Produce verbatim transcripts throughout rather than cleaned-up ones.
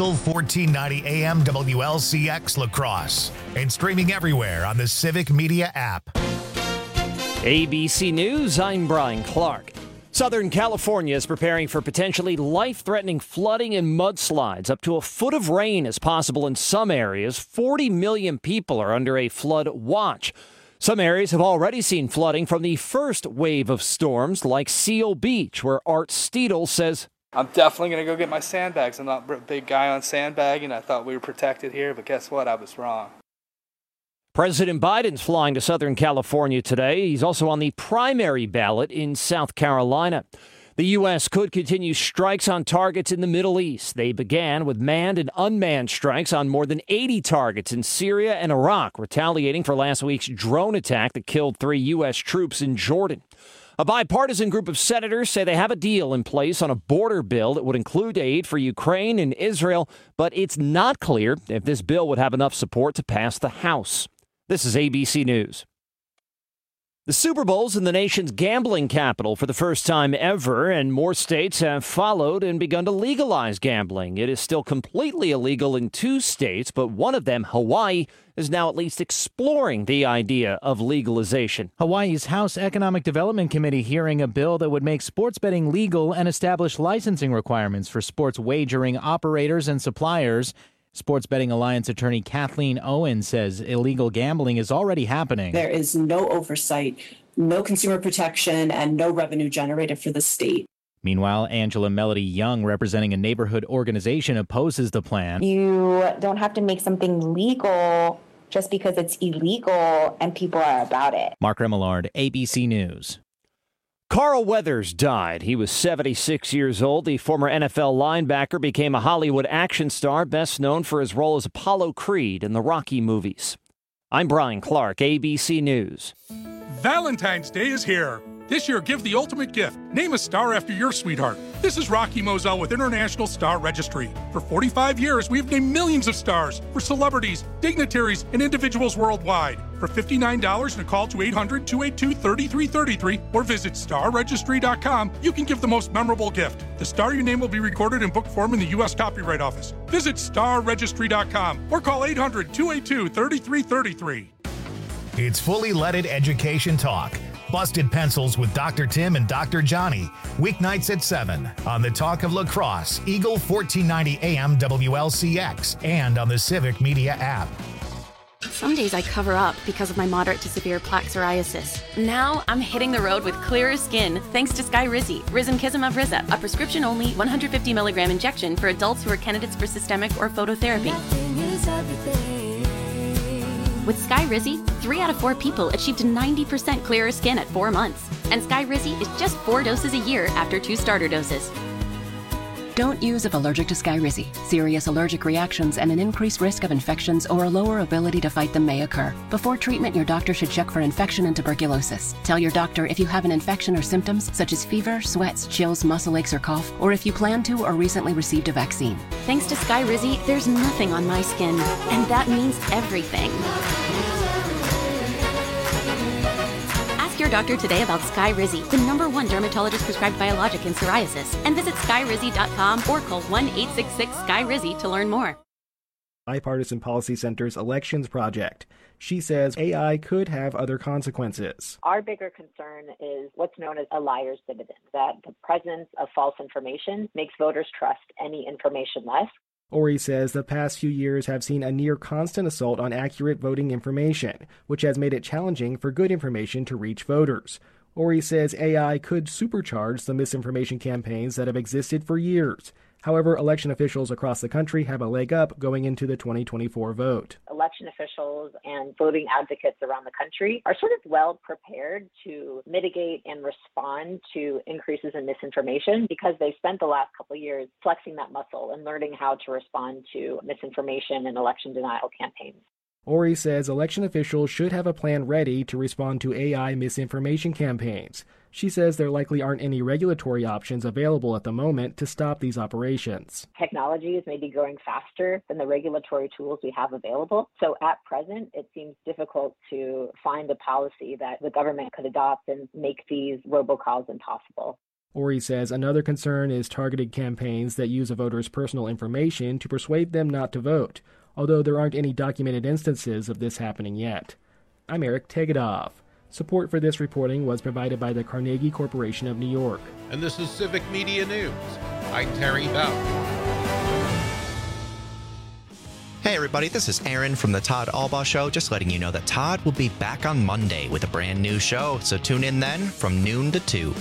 Eagle fourteen ninety A M W L C X La Crosse and streaming everywhere on the Civic Media app. A B C News, I'm Brian Clark. Southern California is preparing for potentially life-threatening flooding and mudslides. Up to a foot of rain is possible in some areas. forty million people are under a flood watch. Some areas have already seen flooding from the first wave of storms, like Seal Beach, where Art Steedle says, I'm definitely going to go get my sandbags. I'm not a big guy on sandbagging. I thought we were protected here, but guess what? I was wrong. President Biden's flying to Southern California today. He's also on the primary ballot in South Carolina. The U S could continue strikes on targets in the Middle East. They began with manned and unmanned strikes on more than eighty targets in Syria and Iraq, retaliating for last week's drone attack that killed three U S troops in Jordan. A bipartisan group of senators say they have a deal in place on a border bill that would include aid for Ukraine and Israel, but it's not clear if this bill would have enough support to pass the House. This is A B C News. The Super Bowl's in the nation's gambling capital for the first time ever, and more states have followed and begun to legalize gambling. It is still completely illegal in two states, but one of them, Hawaii, is now at least exploring the idea of legalization. Hawaii's House Economic Development Committee hearing a bill that would make sports betting legal and establish licensing requirements for sports wagering operators and suppliers. Sports Betting Alliance attorney Kathleen Owen says illegal gambling is already happening. There is no oversight, no consumer protection, and no revenue generated for the state. Meanwhile, Angela Melody Young, representing a neighborhood organization, opposes the plan. You don't have to make something legal just because it's illegal and people are about it. Mark Remillard, A B C News. Carl Weathers died. He was seventy-six years old. The former N F L linebacker became a Hollywood action star, best known for his role as Apollo Creed in the Rocky movies. I'm Brian Clark, A B C News. Valentine's Day is here. This year, give the ultimate gift. Name a star after your sweetheart. This is Rocky Moselle with International Star Registry. For forty-five years, we've named millions of stars for celebrities, dignitaries, and individuals worldwide. For fifty-nine dollars and a call to eight hundred, two eight two, three three three three or visit star registry dot com, you can give the most memorable gift. The star you name will be recorded in book form in the U S Copyright Office. Visit star registry dot com or call eight hundred, two eight two, three three three three. It's fully leaded education talk. Busted Pencils with Doctor Tim and Doctor Johnny. Weeknights at seven on the Talk of La Crosse, Eagle fourteen ninety A M W L C X, and on the Civic Media app. Some days I cover up because of my moderate to severe plaque psoriasis. Now I'm hitting the road with clearer skin thanks to Skyrizi, Risankizumab Riza, a prescription-only one hundred fifty milligram injection for adults who are candidates for systemic or phototherapy. With Skyrizi, three out of four people achieved ninety percent clearer skin at four months. And Skyrizi is just four doses a year after two starter doses. Don't use if allergic to Skyrizi. Serious allergic reactions and an increased risk of infections or a lower ability to fight them may occur. Before treatment, your doctor should check for infection and tuberculosis. Tell your doctor if you have an infection or symptoms such as fever, sweats, chills, muscle aches, or cough, or if you plan to or recently received a vaccine. Thanks to Skyrizi, there's nothing on my skin, and that means everything. Your doctor today about Skyrizi, the number one dermatologist prescribed biologic in psoriasis, and visit skyrizi dot com or call one eight six six Skyrizi to learn more. Bipartisan Policy Center's Elections Project. She says A I could have other consequences. Our bigger concern is what's known as a liar's dividend, that the presence of false information makes voters trust any information less. Ori says the past few years have seen a near constant assault on accurate voting information, which has made it challenging for good information to reach voters. Ori says A I could supercharge the misinformation campaigns that have existed for years. However, election officials across the country have a leg up going into the twenty twenty-four vote. Election officials and voting advocates around the country are sort of well prepared to mitigate and respond to increases in misinformation because they spent the last couple of years flexing that muscle and learning how to respond to misinformation and election denial campaigns. Ori says election officials should have a plan ready to respond to A I misinformation campaigns. She says there likely aren't any regulatory options available at the moment to stop these operations. Technology is maybe growing faster than the regulatory tools we have available. So at present, it seems difficult to find a policy that the government could adopt and make these robocalls impossible. Ori says another concern is targeted campaigns that use a voter's personal information to persuade them not to vote, although there aren't any documented instances of this happening yet. I'm Eric Tegedoff. Support for this reporting was provided by the Carnegie Corporation of New York. And this is Civic Media News. I'm Terry Bell. Hey everybody, this is Aaron from the Todd Albaugh Show, just letting you know that Todd will be back on Monday with a brand new show, so tune in then from noon to two.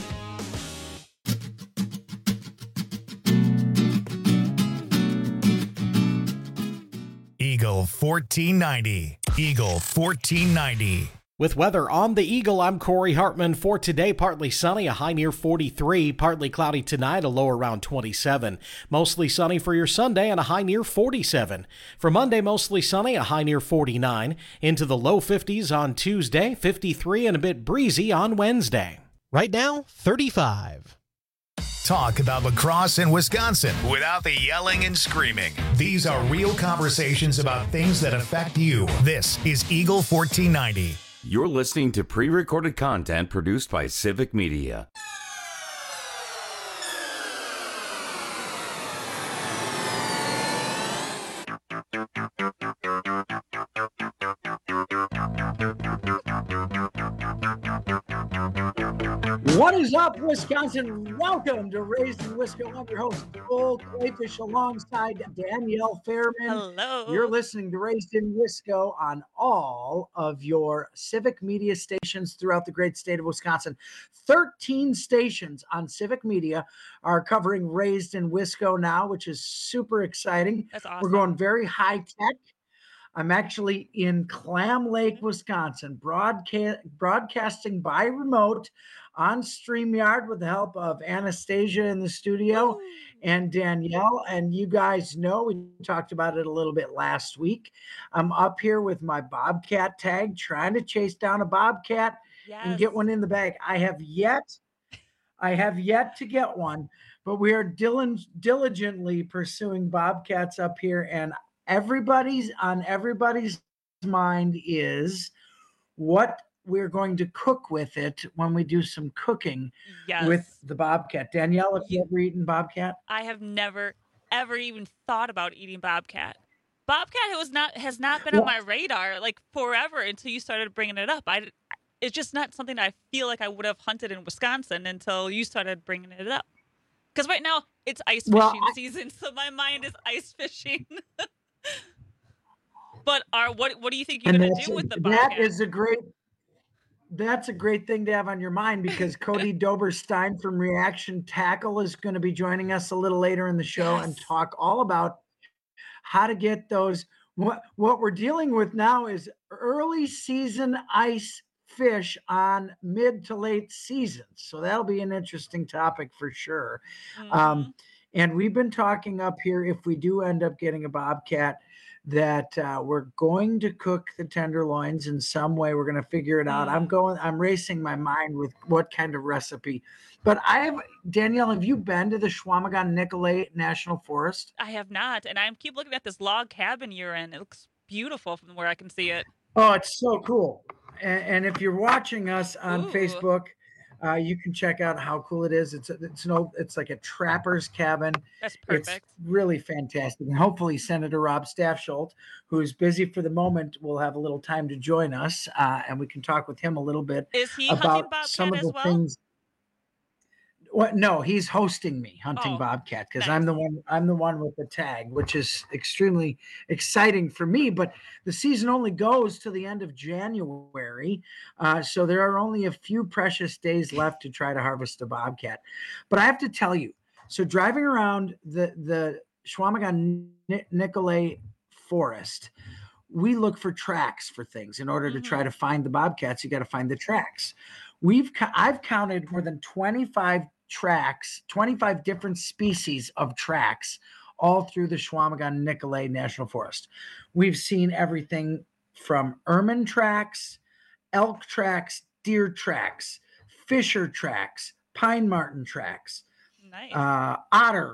Eagle fourteen ninety. Eagle fourteen ninety. With weather on the Eagle, I'm Corey Hartman. For today, partly sunny, a high near forty-three. Partly cloudy tonight, a low around twenty-seven. Mostly sunny for your Sunday and a high near forty-seven. For Monday, mostly sunny, a high near forty-nine. Into the low fifties on Tuesday, fifty-three and a bit breezy on Wednesday. Right now, thirty-five. Talk about lacrosse in Wisconsin without the yelling and screaming. These are real conversations about things that affect you. This is Eagle fourteen ninety. You're listening to pre-recorded content produced by Civic Media. What is up, Wisconsin? Welcome to Raised in Wisco. I'm your host, Cole Clayfish, alongside Danielle Fairman. Hello. You're listening to Raised in Wisco on all of your Civic Media stations throughout the great state of Wisconsin. thirteen stations on Civic Media are covering Raised in Wisco now, which is super exciting. That's awesome. We're going very high tech. I'm actually in Clam Lake, Wisconsin, broadcast, broadcasting by remote on StreamYard with the help of Anastasia in the studio Ooh. and Danielle. And you guys know, we talked about it a little bit last week. I'm up here with my Bobcat tag, trying to chase down a Bobcat yes. and get one in the bag. I have yet, I have yet to get one, but we are dil- diligently pursuing Bobcats up here, and everybody's on everybody's mind is what we're going to cook with it when we do some cooking yes. with the Bobcat. Danielle, have you ever eaten Bobcat? I have never, ever even thought about eating Bobcat. Bobcat was not has not been well, on my radar like forever until you started bringing it up. I, it's just not something I feel like I would have hunted in Wisconsin until you started bringing it up. Because right now it's ice fishing well, I, season, so my mind is ice fishing. But are what what do you think you're going to do with the Bobcat? That is a great that's a great thing to have on your mind, because Cody Doberstein from Reaction Tackle is going to be joining us a little later in the show yes. and talk all about how to get those. What what we're dealing with now is early season ice fish on mid to late seasons. So that'll be an interesting topic for sure. Mm-hmm. Um, and we've been talking up here, if we do end up getting a Bobcat, that uh, we're going to cook the tenderloins in some way. We're going to figure it out. Mm. I'm going, I'm racing my mind with what kind of recipe. But I have, Danielle, have you been to the Chequamegon-Nicolet National Forest? I have not. And I keep looking at this log cabin you're in. It looks beautiful from where I can see it. Oh, it's so cool. And, and if you're watching us on Ooh. Facebook, Uh, you can check out how cool it is. It's a, it's an old, it's like a trapper's cabin. That's perfect. It's really fantastic. And hopefully Senator Rob Staffsholt, who's busy for the moment, will have a little time to join us, uh, and we can talk with him a little bit is he about Bobcat some of the well? things. What? No, he's hosting me hunting oh, Bobcat because nice. I'm the one. I'm the one with the tag, which is extremely exciting for me. But the season only goes to the end of January, uh, so there are only a few precious days left to try to harvest a Bobcat. But I have to tell you, so driving around the the Chequamegon-Nicolet Forest, we look for tracks for things. In order mm-hmm. to try to find the Bobcats, you got to find the tracks. We've I've counted more than twenty-five tracks, twenty-five different species of tracks all through the Chequamegon-Nicolet National Forest. We've seen everything from ermine tracks, elk tracks, deer tracks, fisher tracks, pine marten tracks, nice. uh, otter,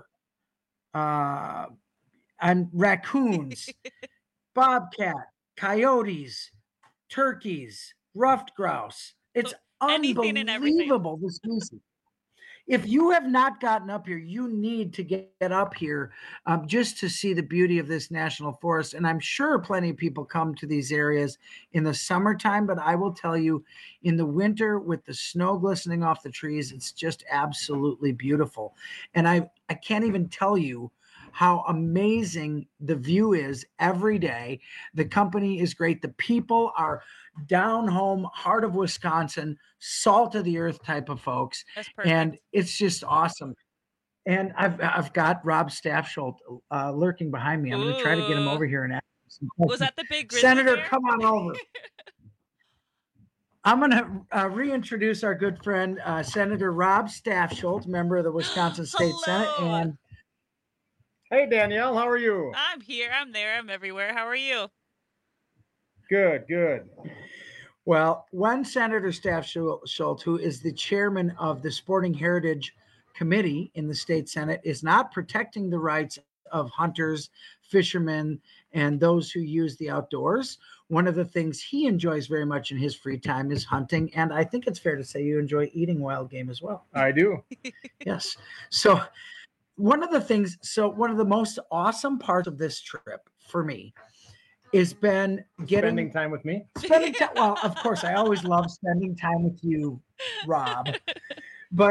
uh, and raccoons, bobcat, coyotes, turkeys, ruffed grouse. It's so anything and everything. Unbelievable, the species. if you have not gotten up here, you need to get up here um, just to see the beauty of this national forest. And I'm sure plenty of people come to these areas in the summertime, but I will tell you, in the winter with the snow glistening off the trees, it's just absolutely beautiful. And I, I can't even tell you how amazing the view is every day. The company is great. The people are down home, heart of Wisconsin, salt of the earth type of folks. That's perfect. And it's just awesome. And I've I've got Rob Staffsholt uh, lurking behind me. I'm going to try to get him over here and ask him some questions. Was that the big grizzly Senator? bear? Come on over. I'm going to uh, reintroduce our good friend, uh, Senator Rob Staffsholt, member of the Wisconsin State Senate. And hey, Danielle, how are you? I'm here. I'm there. I'm everywhere. How are you? Good, good. Well, when Senator Staffsholt, who is the chairman of the Sporting Heritage Committee in the state Senate, is not protecting the rights of hunters, fishermen, and those who use the outdoors, one of the things he enjoys very much in his free time is hunting. And I think it's fair to say you enjoy eating wild game as well. I do. Yes. So one of the things, so one of the most awesome parts of this trip for me has been getting spending time with me. Spending time. Well, of course, I always love spending time with you, Rob. But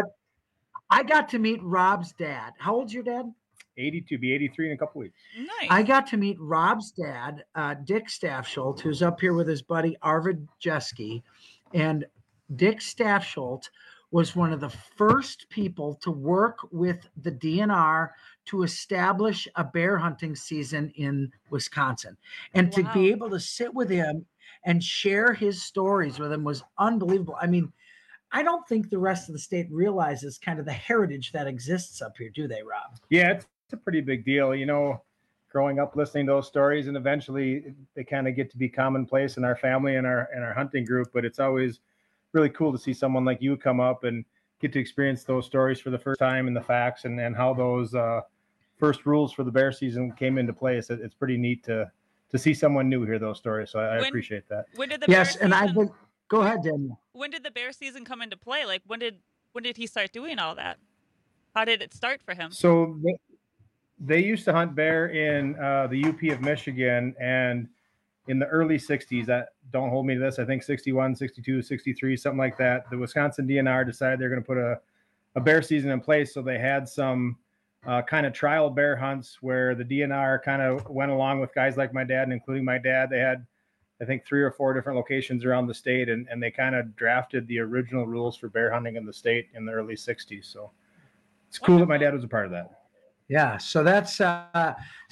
I got to meet Rob's dad. How old's your dad? eighty-two, be eighty-three in a couple weeks. Nice. I got to meet Rob's dad, uh, Dick Staffsholt, who's up here with his buddy Arvid Jeske. And Dick Staffsholt was one of the first people to work with the D N R to establish a bear hunting season in Wisconsin. And Wow. to be able to sit with him and share his stories with him was unbelievable. I mean, I don't think the rest of the state realizes kind of the heritage that exists up here, do they, Rob? Yeah, it's, it's a pretty big deal. You know, growing up listening to those stories, and eventually they kind of get to be commonplace in our family and our and our hunting group. But it's always really cool to see someone like you come up and get to experience those stories for the first time and the facts and, and how those uh, first rules for the bear season came into place. It, it's pretty neat to to see someone new hear those stories. So I, I When- appreciate that. When did the Yes, bear and I season, would go ahead, Daniel. when did the bear season come into play? Like when did when did he start doing all that? How did it start for him? So they, they used to hunt bear in uh, the U P of Michigan, and in the early sixties, that don't hold me to this, I think sixty-one, sixty-two, sixty-three, something like that, the Wisconsin D N R decided they're going to put a, a bear season in place. So they had some uh, kind of trial bear hunts where the D N R kind of went along with guys like my dad, and including my dad. They had, I think, three or four different locations around the state, and, and they kind of drafted the original rules for bear hunting in the state in the early sixties. So it's cool that my dad was a part of that. Yeah, so that's uh,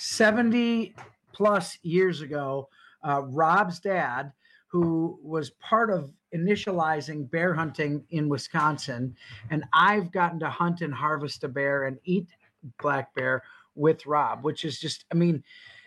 seventy plus years ago. Uh, Rob's dad, who was part of initializing bear hunting in Wisconsin, and I've gotten to hunt and harvest a bear and eat black bear with Rob, which is just, I mean,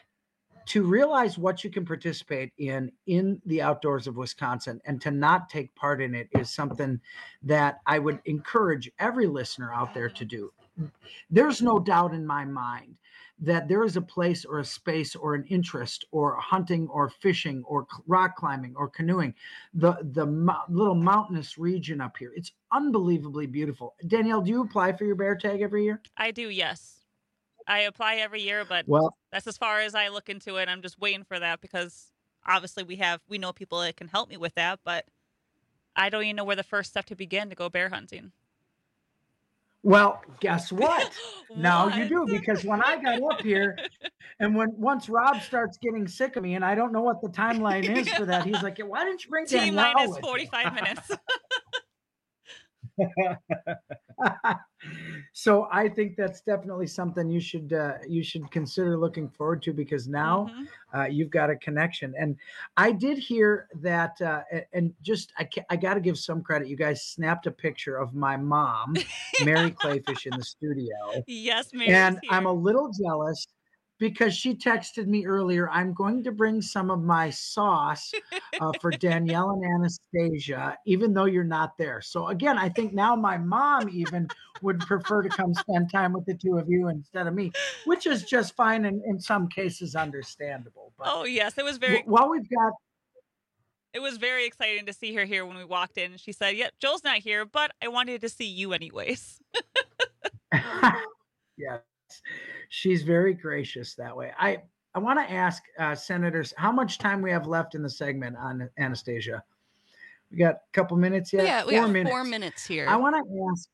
to realize what you can participate in in the outdoors of Wisconsin and to not take part in it is something that I would encourage every listener out there to do. There's no doubt in my mind that there is a place or a space or an interest or hunting or fishing or cl- rock climbing or canoeing, the the mo- little mountainous region up here. It's unbelievably beautiful. Danielle, do you apply for your bear tag every year? I do, yes. I apply every year, but Well- that's as far as I look into it. I'm just waiting for that because obviously we have we know people that can help me with that, but I don't even know where the first step to begin to go bear hunting. Well, guess what? Now you do, because when I got up here and when once Rob starts getting sick of me, and I don't know what the timeline is for that, he's like, why didn't you bring T Danielle minus with you?" forty-five minutes. So I think that's definitely something you should uh, you should consider looking forward to, because now uh, you've got a connection. And I did hear that, uh, a- and just I ca- I got to give some credit. You guys snapped a picture of my mom, Mary Clayfish, in the studio. Yes, Mary's And here. I'm a little jealous because she texted me earlier, I'm going to bring some of my sauce uh, for Danielle and Anastasia, even though you're not there. So again, I think now my mom even would prefer to come spend time with the two of you instead of me, which is just fine and in some cases understandable. But Oh yes, it was very wh- while we've got It was very exciting to see her here when we walked in. She said, yep, Joel's not here, but I wanted to see you anyways. Yes, she's very gracious that way. I, I want to ask uh, senators how much time we have left in the segment on Anastasia. We got a couple minutes yet? Yeah, we four got minutes. four minutes here. I want to ask.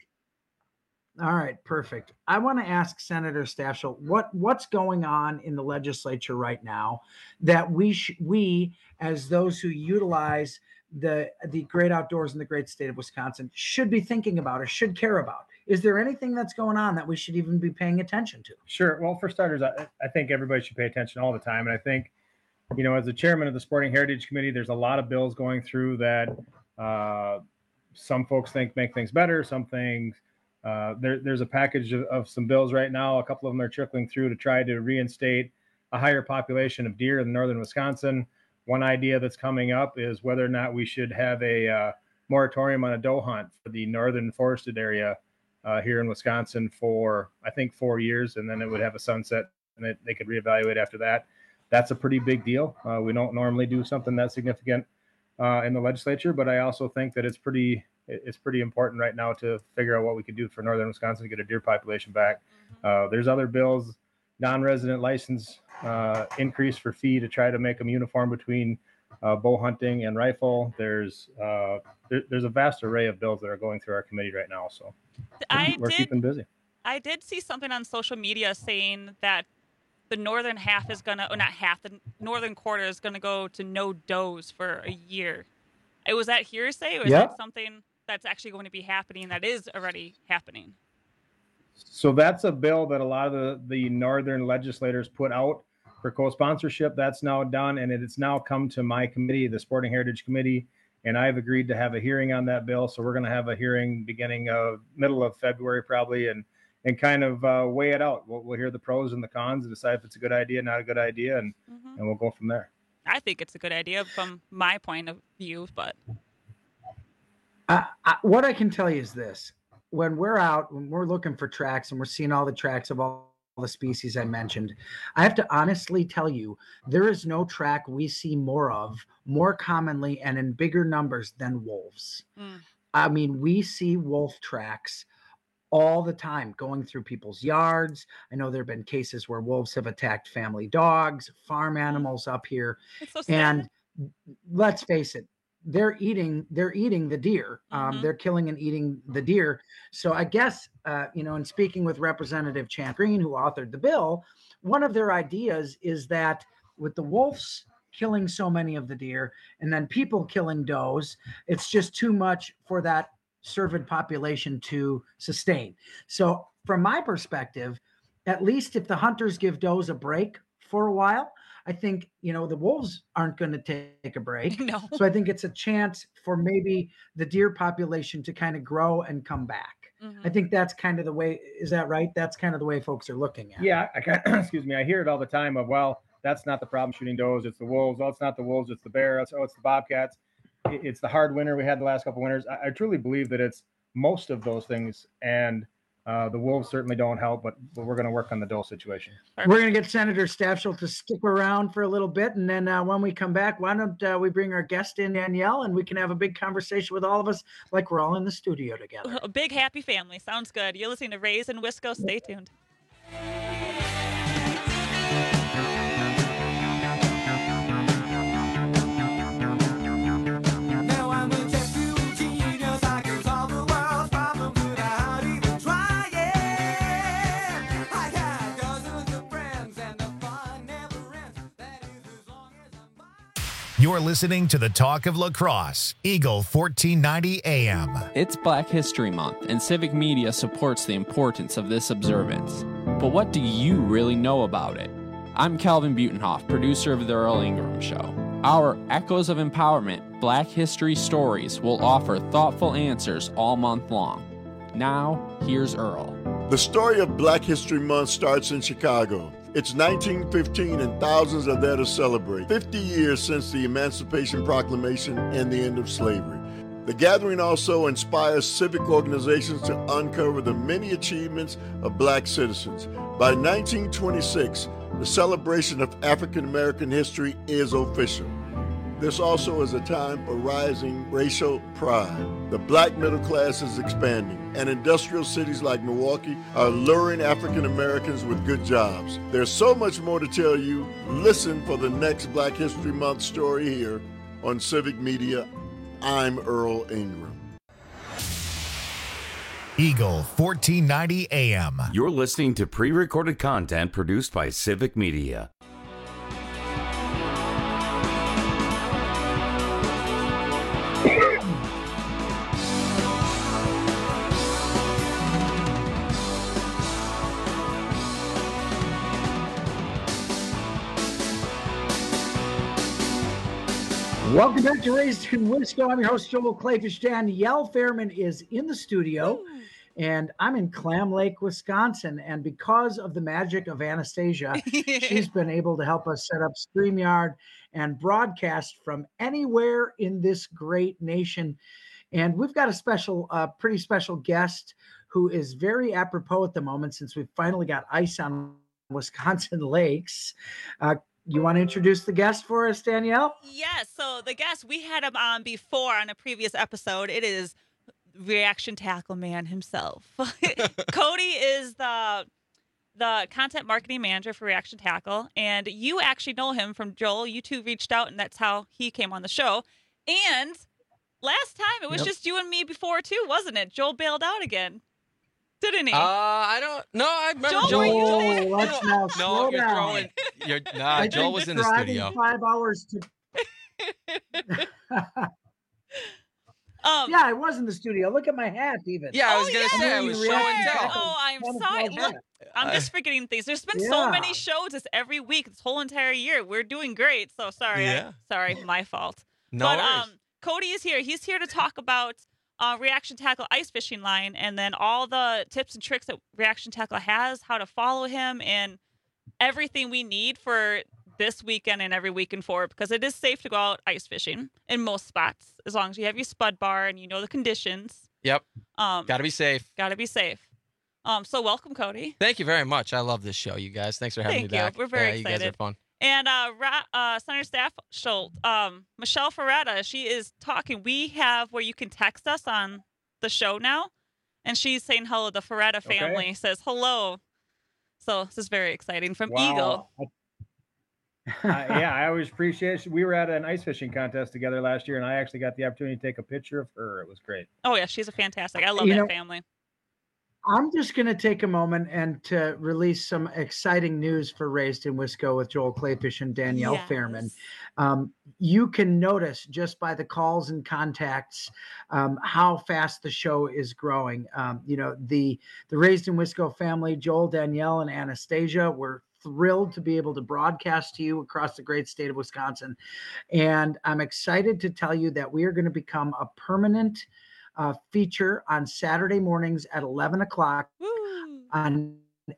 All right, perfect. I want to ask Senator Stafschel what what's going on in the legislature right now that we sh- we as those who utilize the the great outdoors in the great state of Wisconsin should be thinking about or should care about. Is there anything that's going on that we should even be paying attention to? Sure. Well, for starters, I, I think everybody should pay attention all the time, and I think, you know, as the chairman of the Sporting Heritage Committee, there's a lot of bills going through that uh, some folks think make things better, some things. Uh, there, there's a package of, of some bills right now. A couple of them are trickling through to try to reinstate a higher population of deer in northern Wisconsin. One idea that's coming up is whether or not we should have a uh, moratorium on a doe hunt for the northern forested area uh, here in Wisconsin for, I think, four years, and then it would have a sunset, and it, they could reevaluate after that. That's a pretty big deal. Uh, we don't normally do something that significant uh, in the legislature, but I also think that it's pretty it's pretty important right now to figure out what we could do for northern Wisconsin to get a deer population back. Uh, there's other bills, non-resident license uh, increase for fee to try to make them uniform between uh, bow hunting and rifle. There's uh, there, there's a vast array of bills that are going through our committee right now, so I we're did, keeping busy. I did see something on social media saying that the northern half is going to, or not half, the northern quarter is going to go to no does for a year. It was that hearsay, or is Yep. that something that's actually going to be happening that is already happening? So that's a bill that a lot of the, the northern legislators put out for co-sponsorship. That's now done, and it's now come to my committee, the Sporting Heritage Committee, and I've agreed to have a hearing on that bill. So we're going to have a hearing beginning of middle of February probably, and and kind of uh, weigh it out. We'll, we'll hear the pros and the cons and decide if it's a good idea, not a good idea, and Mm-hmm. and we'll go from there. I think it's a good idea from my point of view, but Uh, I, what I can tell you is this: when we're out, when we're looking for tracks and we're seeing all the tracks of all the species I mentioned, I have to honestly tell you, there is no track we see more of, more commonly and in bigger numbers than wolves. Mm. I mean, we see wolf tracks all the time going through people's yards. I know there have been cases where wolves have attacked family dogs, farm animals up here. It's so sad. And let's face it, they're eating, they're eating the deer. Um, Mhm. they're killing and eating the deer. So I guess, uh, you know, in speaking with Representative Chant Green, who authored the bill, one of their ideas is that with the wolves killing so many of the deer and then people killing does, it's just too much for that cervid population to sustain. So from my perspective, at least if the hunters give does a break for a while, I think, you know, the wolves aren't going to take a break. No. So I think it's a chance for maybe the deer population to kind of grow and come back. Mhm. I think that's kind of the way, is that right? That's kind of the way folks are looking at it. Yeah, I kind excuse me. I hear it all the time of, well, that's not the problem shooting does. It's the wolves. Oh, it's not the wolves. It's the bear. It's, oh, it's the bobcats. It- It's the hard winter we had the last couple winters. I, I truly believe that it's most of those things, and uh, the wolves certainly don't help. But, but we're going to work on the doe situation. We're going to get Senator Stafschel to stick around for a little bit. And then uh, when we come back, why don't uh, we bring our guest in, Danielle, and we can have a big conversation with all of us like we're all in the studio together. A big happy family. Sounds good. You're listening to Rays and Wisco. Stay tuned. You're listening to the Talk of Lacrosse, Eagle fourteen ninety A M. It's Black History Month, and civic media supports the importance of this observance. But what do you really know about it? I'm Calvin Butenhoff, producer of The Earl Ingram Show. Our Echoes of Empowerment Black History Stories will offer thoughtful answers all month long. Now, here's Earl. The story of Black History Month starts in Chicago. It's nineteen fifteen and thousands are there to celebrate. fifty years since the Emancipation Proclamation and the end of slavery. The gathering also inspires civic organizations to uncover the many achievements of black citizens. By nineteen twenty-six, the celebration of African American history is official. This also is a time for rising racial pride. The black middle class is expanding, and industrial cities like Milwaukee are luring African Americans with good jobs. There's so much more to tell you. Listen for the next Black History Month story here on Civic Media. I'm Earl Ingram. Eagle fourteen ninety A M. You're listening to pre-recorded content produced by Civic Media. Welcome back to Raised in Wisco. I'm your host, Joel Clayfish. Danielle Fairman is in the studio, and I'm in Clam Lake, Wisconsin. And because of the magic of Anastasia, she's been able to help us set up StreamYard and broadcast from anywhere in this great nation. And we've got a special, uh, pretty special guest who is very apropos at the moment since we've finally got ice on Wisconsin lakes. Uh, You want to introduce the guest for us, Danielle? Yes. So the guest, we had him on before on a previous episode. It is Reaction Tackle Man himself. Cody is the the content marketing manager for Reaction Tackle, and you actually know him from Joel. You two reached out, and that's how he came on the show. And last time, it was Yep. just you and me before, too, wasn't it? Joel bailed out again. Didn't he? Uh, I don't. No, I remember Joel, Joel. were you Joel- there? Let's now no, slow you're down. throwing. You're, nah, I Joel think was in the driving studio. Five hours to. Um, yeah, I was in the studio. Look at my hat, even. Yeah, I was gonna I'm say I wearing was the show Reaction and tell. Tackle Oh, I'm camouflage sorry. Look, hat. I'm just forgetting things. There's been so Yeah. many shows this every week, this whole entire year. We're doing great. So sorry. I- Yeah. sorry, my fault. No but worries. um, Cody is here. He's here to talk about uh, Reaction Tackle ice fishing line, and then all the tips and tricks that Reaction Tackle has, how to follow him, and everything we need for this weekend and every weekend forward, because it is safe to go out ice fishing in most spots as long as you have your spud bar and you know the conditions. Yep. Um, Got to be safe. Got to be safe. Um, so welcome, Cody. Thank you very much. I love this show, you guys. Thanks for having Thank me you. back. We're very yeah, You guys are excited. fun. And uh, Ra- uh, Senator Staff Schultz, um, Michelle Ferretta, she is talking. We have where you can text us on the show now, and she's saying hello. The Ferretta Okay. family says hello. So this is very exciting from Wow. Eagle. Uh, yeah, I always appreciate it. We were at an ice fishing contest together last year, and I actually got the opportunity to take a picture of her. It was great. Oh yeah, she's a fantastic. I love You that know- family. I'm just going to take a moment and to release some exciting news for Raised in Wisco with Joel Clayfish and Danielle Yes. Fairman. Um, you can notice just by the calls and contacts um, how fast the show is growing. Um, you know, the the Raised in Wisco family, Joel, Danielle, and Anastasia, were thrilled to be able to broadcast to you across the great state of Wisconsin. And I'm excited to tell you that we are going to become a permanent uh, feature on Saturday mornings at eleven o'clock Woo. on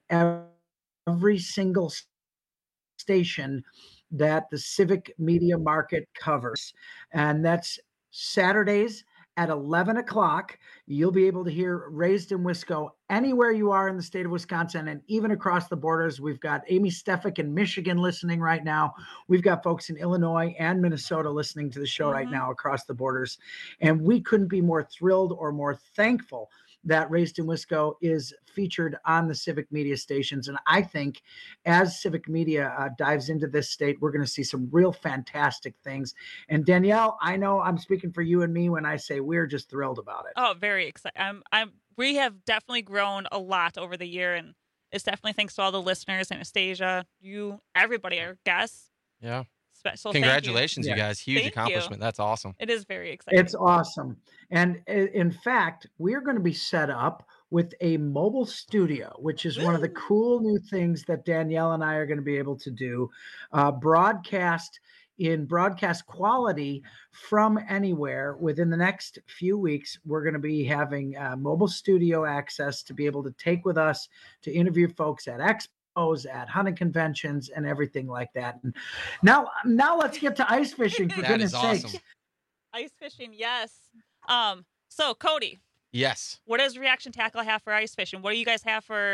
every single s- station that the civic media market covers. And that's Saturdays at eleven o'clock. You'll be able to hear Raised in Wisco anywhere you are in the state of Wisconsin and even across the borders. We've got Amy Stefik in Michigan listening right now. We've got folks in Illinois and Minnesota listening to the show right Mhm. now across the borders. And we couldn't be more thrilled or more thankful that Raised in Wisco is featured on the civic media stations. And I think as civic media uh, dives into this state, we're going to see some real fantastic things. And Danielle, I know I'm speaking for you and me when I say we're just thrilled about it. Oh, very excited. I'm. I'm. We have definitely grown a lot over the year, and it's definitely thanks to all the listeners, Anastasia, you, everybody, our guests. Yeah. Spe- So thank you. Congratulations, you, Yeah. guys. Huge Thank you. accomplishment. That's awesome. It is very exciting. It's awesome. And i- in fact, we're going to be set up with a mobile studio, which is one of the cool new things that Danielle and I are going to be able to do. Uh, broadcast in broadcast quality from anywhere. Within the next few weeks, we're going to be having uh, mobile studio access to be able to take with us to interview folks at expos, at hunting conventions, and everything like that. And now, now let's get to ice fishing, for That goodness is awesome. sakes. Ice fishing, yes. Um. So Cody, Yes. what does Reaction Tackle have for ice fishing? What do you guys have for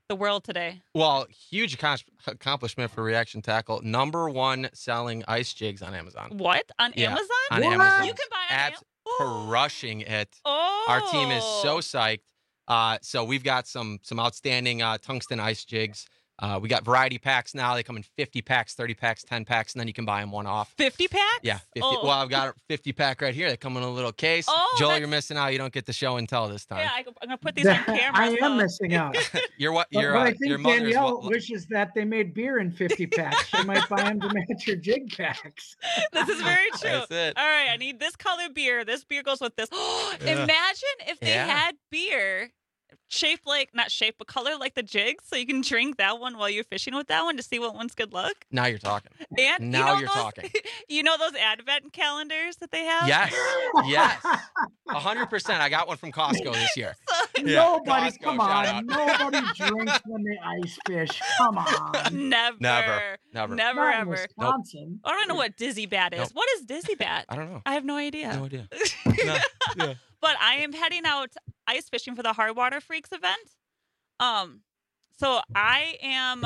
the world today. Well, huge accom- accomplishment for Reaction Tackle. Number one selling ice jigs on Amazon. What? On Yeah, Amazon? on What? Amazon. You can buy on Abs- crushing it. Oh. Our team is so psyched. Uh, so we've got some some outstanding uh, tungsten ice jigs. Uh, we got variety packs now. They come in fifty packs, thirty packs, ten packs, and then you can buy them one off. fifty packs? Yeah, fifty. Oh. Well, I've got a fifty pack right here. They come in a little case. Oh, Joel, that's- you're missing out. You don't get the show and tell this time. Yeah, I, I'm going to put these on camera. I am so. missing out. You're what? But, Your but uh, I think your mother's Danielle what, wishes that they made beer in fifty packs. She might buy them to match your jig packs. This is very true. That's it. All right, I need this color beer. This beer goes with this. Yeah. Imagine if they Yeah. had beer shaped like, not shaped, but color like the jigs, so you can drink that one while you're fishing with that one to see what one's good luck. Now you're talking. And Now you know you're those, talking. You know those advent calendars that they have? Yes, yes, a hundred percent. I got one from Costco this year. Yeah, Nobody, Costco, come shout on. out. Nobody drinks when they ice fish. Come on. Never. Never, never. Never, Not in ever. Wisconsin. I don't know what Dizzy Bat is. Nope. What is Dizzy Bat? I don't know. I have no idea. No idea. No, yeah. But I am heading out ice fishing for the Hard Water Freaks event. Um, so I am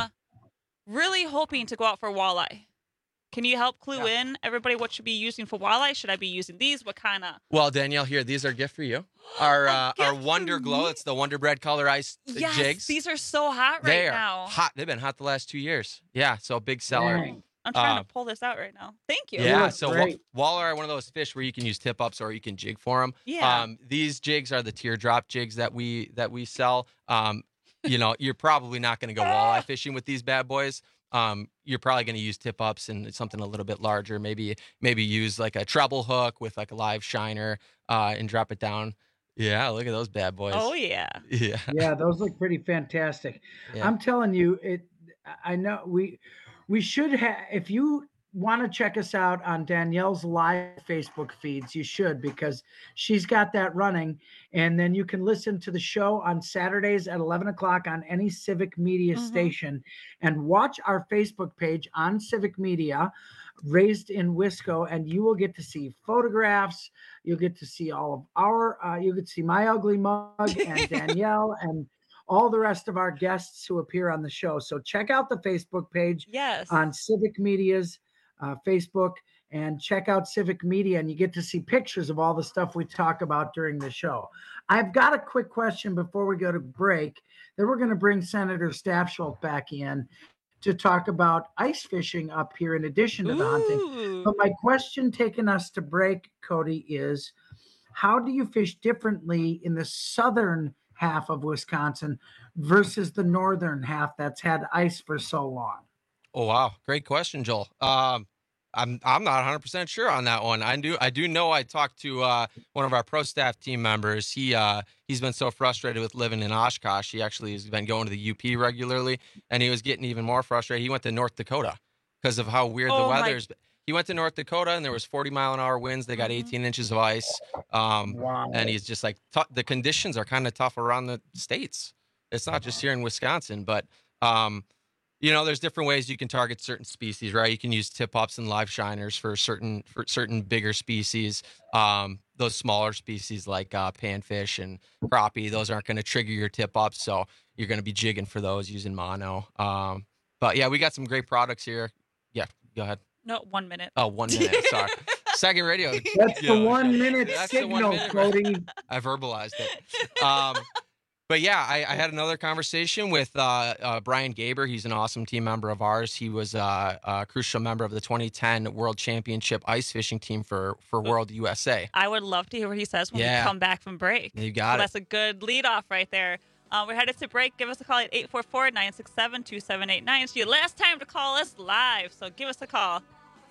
really hoping to go out for walleye. Can you help clue Yeah. in everybody what should be using for walleye? Should I be using these? What kind of? Well, Danielle, here, these are a gift for you. Our uh, our gift Wonder for Glow. me? It's the Wonder Bread color ice Yes, jigs. these are so hot right they are now. hot. They've been hot the last two years. Yeah, so big seller. Dang. I'm trying Uh, to pull this out right now. Thank you. Yeah, look so wa- great. walleye are one of those fish where you can use tip ups or you can jig for them. Yeah. Um, these jigs are the teardrop jigs that we that we sell. Um, you know, you're probably not going to go walleye fishing with these bad boys. Um, you're probably going to use tip ups and something a little bit larger. Maybe maybe use like a treble hook with like a live shiner uh, and drop it down. Yeah, look at those bad boys. Oh yeah. Yeah. Yeah, those look pretty fantastic. Yeah. I'm telling you, it. I know we we should have. If you want to check us out on Danielle's live Facebook feeds, you should, because she's got that running, and then you can listen to the show on Saturdays at eleven o'clock on any Civic Media Mhm. station, and watch our Facebook page on Civic Media, Raised in Wisco, and you will get to see photographs. You'll get to see all of our. Uh, you get to see my ugly mug and Danielle and all the rest of our guests who appear on the show. So check out the Facebook page Yes. on Civic Media's uh, Facebook, and check out Civic Media, and you get to see pictures of all the stuff we talk about during the show. I've got a quick question before we go to break. Then we're going to bring Senator Stafschultz back in to talk about ice fishing up here in addition to the hunting. Ooh. But my question taking us to break, Cody, is how do you fish differently in the southern half of Wisconsin versus the northern half that's had ice for so long? Oh wow, great question, Joel. Um, I'm I'm not one hundred percent sure on that one. I do I do know I talked to uh, one of our pro staff team members. He uh, he's been so frustrated with living in Oshkosh. He actually has been going to the U P regularly, and he was getting even more frustrated. He went to North Dakota because of how weird Oh, the my- weather is. He went to North Dakota, and there was forty mile an hour winds. They got Mhm. eighteen inches of ice, um, Wow. and he's just like tou- the conditions are kind of tough around the states. It's not just here in Wisconsin, but um, you know, there's different ways you can target certain species, right? You can use tip ups and live shiners for certain for certain bigger species. Um, those smaller species like uh, panfish and crappie, those aren't going to trigger your tip ups, so you're going to be jigging for those using mono. Um, but yeah, we got some great products here. Yeah, go ahead. No, one minute. Oh, one minute. Sorry. Second radio. That's Yeah, the one minute that's the one signal, minute. Cody. I verbalized it. Um, but yeah, I, I had another conversation with uh, uh, Brian Gaber. He's an awesome team member of ours. He was uh, a crucial member of the twenty ten World Championship ice fishing team for, for World U S A. I would love to hear what he says when Yeah. we come back from break. You got so it. That's a good lead off right there. Uh, we're headed to break. Give us a call at eight four four, nine six seven, two seven eight nine. It's your last time to call us live, so give us a call.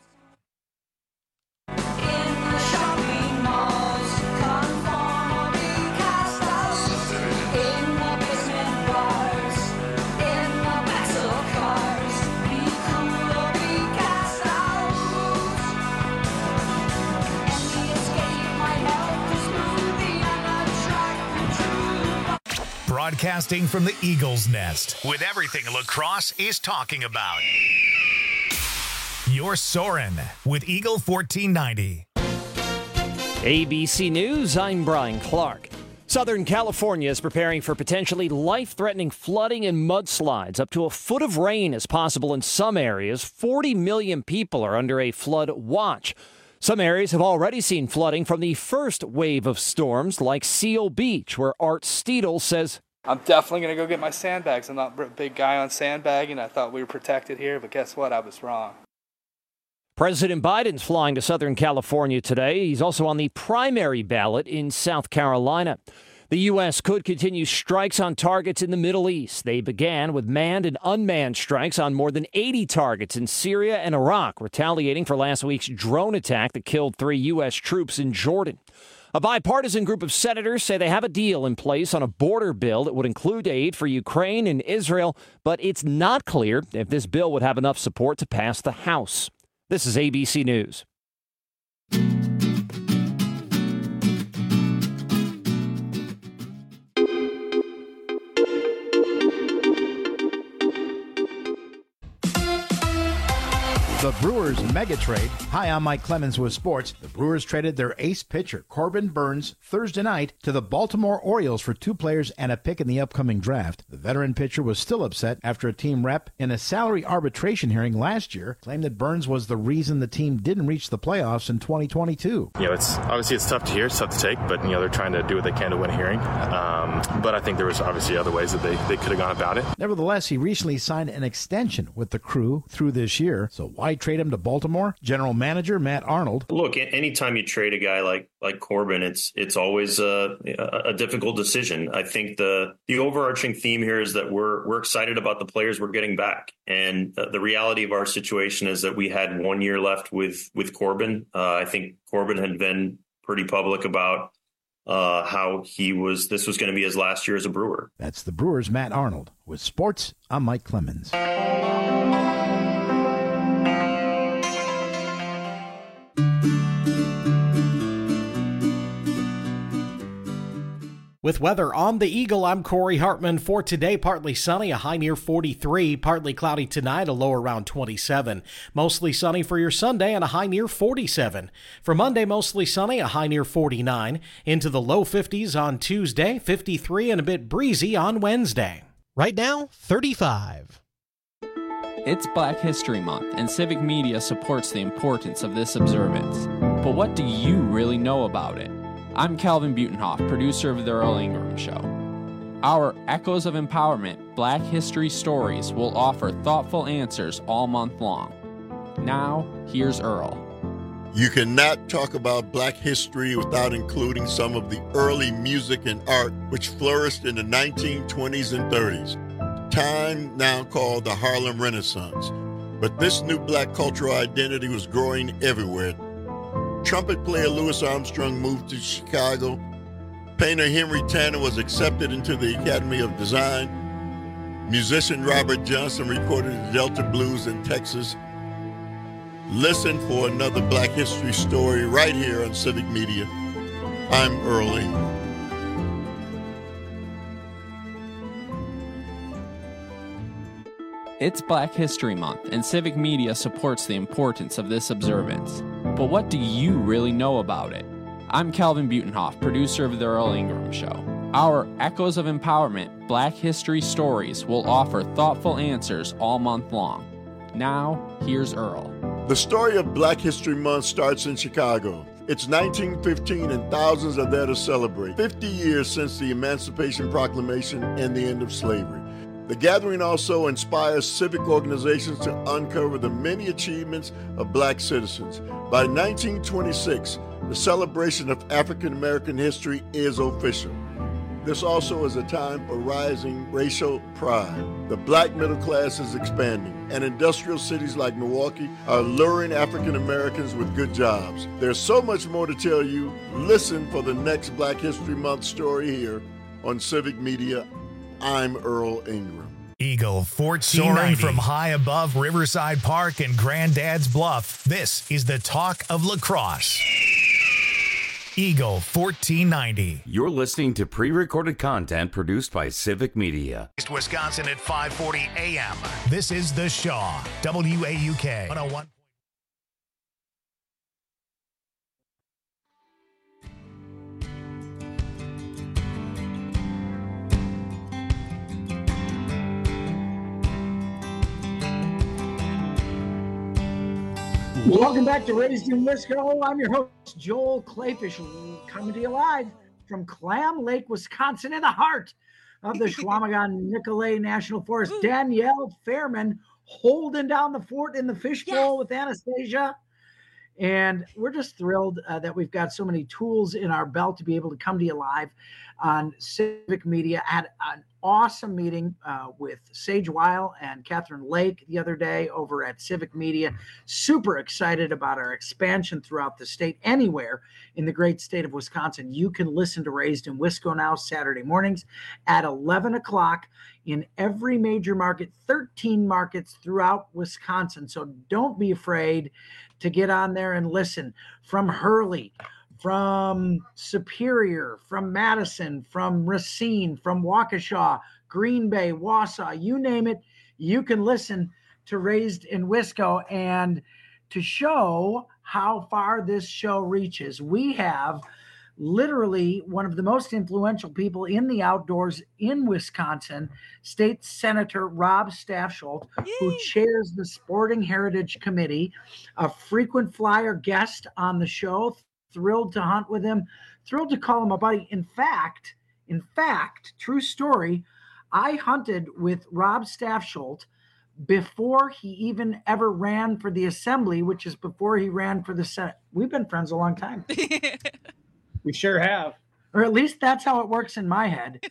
Broadcasting from the Eagles Nest with everything lacrosse is talking about. You're Soarin' with Eagle fourteen ninety. A B C News, I'm Brian Clark. Southern California is preparing for potentially life-threatening flooding and mudslides. Up to a foot of rain is possible in some areas. forty million people are under a flood watch. Some areas have already seen flooding from the first wave of storms, like Seal Beach, where Art Steedle says, I'm definitely going to go get my sandbags. I'm not a big guy on sandbagging. I thought we were protected here, but guess what? I was wrong. President Biden's flying to Southern California today. He's also on the primary ballot in South Carolina. The U S could continue strikes on targets in the Middle East. They began with manned and unmanned strikes on more than eighty targets in Syria and Iraq, retaliating for last week's drone attack that killed three U S troops in Jordan. A bipartisan group of senators say they have a deal in place on a border bill that would include aid for Ukraine and Israel, but it's not clear if this bill would have enough support to pass the House. This is A B C News. The Brewers mega trade. Hi, I'm Mike Clemens with sports. The Brewers traded their ace pitcher, Corbin Burnes, Thursday night to the Baltimore Orioles for two players and a pick in the upcoming draft. The veteran pitcher was still upset after a team rep in a salary arbitration hearing last year claimed that Burnes was the reason the team didn't reach the playoffs in twenty twenty-two. You know, it's obviously it's tough to hear, it's tough to take, but you know they're trying to do what they can to win a hearing. Um, but I think there was obviously other ways that they, they could have gone about it. Nevertheless, he recently signed an extension with the Crew through this year. So why trade him to Baltimore? General Manager Matt Arnold. Look, anytime you trade a guy like like Corbin, it's it's always a, a difficult decision. I think the the overarching theme here is that we're we're excited about the players we're getting back, and uh, the reality of our situation is that we had one year left with with Corbin. Uh, I think Corbin had been pretty public about uh, how he was. This was going to be his last year as a Brewer. That's the Brewers' Matt Arnold. With sports, I'm Mike Clemens. With weather on the Eagle, I'm Corey Hartman. For today, partly sunny, a high near forty-three. Partly cloudy tonight, a low around twenty-seven. Mostly sunny for your Sunday and a high near forty-seven. For Monday, mostly sunny, a high near forty-nine. Into the low fifties on Tuesday, fifty-three and a bit breezy on Wednesday. Right now, thirty-five. It's Black History Month, and civic media supports the importance of this observance. But what do you really know about it? I'm Calvin Butenhoff, producer of The Earl Ingram Show. Our Echoes of Empowerment Black History Stories will offer thoughtful answers all month long. Now, here's Earl. You cannot talk about Black history without including some of the early music and art which flourished in the nineteen twenties and thirties, time now called the Harlem Renaissance. But this new Black cultural identity was growing everywhere. Trumpet player Louis Armstrong moved to Chicago. Painter Henry Tanner was accepted into the Academy of Design. Musician Robert Johnson recorded the Delta Blues in Texas. Listen for another Black history story right here on Civic Media. I'm Earl Ingram. It's Black History Month, and civic media supports the importance of this observance. But what do you really know about it? I'm Calvin Butenhoff, producer of The Earl Ingram Show. Our Echoes of Empowerment Black History Stories will offer thoughtful answers all month long. Now, here's Earl. The story of Black History Month starts in Chicago. It's nineteen fifteen and thousands are there to celebrate. fifty years since the Emancipation Proclamation and the end of slavery. The gathering also inspires civic organizations to uncover the many achievements of Black citizens. By nineteen twenty-six, the celebration of African American history is official. This also is a time for rising racial pride. The Black middle class is expanding, and industrial cities like Milwaukee are luring African Americans with good jobs. There's so much more to tell you. Listen for the next Black History Month story here on Civic Media. I'm Earl Ingram. Eagle fourteen ninety. Soaring from high above Riverside Park and Granddad's Bluff, this is the talk of lacrosse. Eagle fourteen ninety. You're listening to pre-recorded content produced by Civic Media. East Wisconsin at five forty A M. This is The Shaw, W A U K one oh one. Welcome back to Raised in Wisco. I'm your host, Joel Clayfish, coming to you live from Clam Lake, Wisconsin, in the heart of the Chequamegon-Nicolet National Forest. Ooh. Danielle Fairman holding down the fort in the fishbowl yes. with Anastasia. And we're just thrilled uh, that we've got so many tools in our belt to be able to come to you live on Civic Media. I had an awesome meeting uh, with Sage Weil and Catherine Lake the other day over at Civic Media. Super excited about our expansion throughout the state. Anywhere in the great state of Wisconsin, you can listen to Raised in Wisco now Saturday mornings at eleven o'clock in every major market, thirteen markets throughout Wisconsin. So don't be afraid to get on there and listen. From Hurley, from Superior, from Madison, from Racine, from Waukesha, Green Bay, Wausau, you name it, you can listen to Raised in Wisco. And to show how far this show reaches, we have literally one of the most influential people in the outdoors in Wisconsin, State Senator Rob Staffsholt, Yay. who chairs the Sporting Heritage Committee, a frequent flyer guest on the show. Thrilled to hunt with him, thrilled to call him a buddy. In fact, in fact, true story, I hunted with Rob Staffsholt before he even ever ran for the Assembly, which is before he ran for the Senate. We've been friends a long time. We sure have. Or at least that's how it works in my head.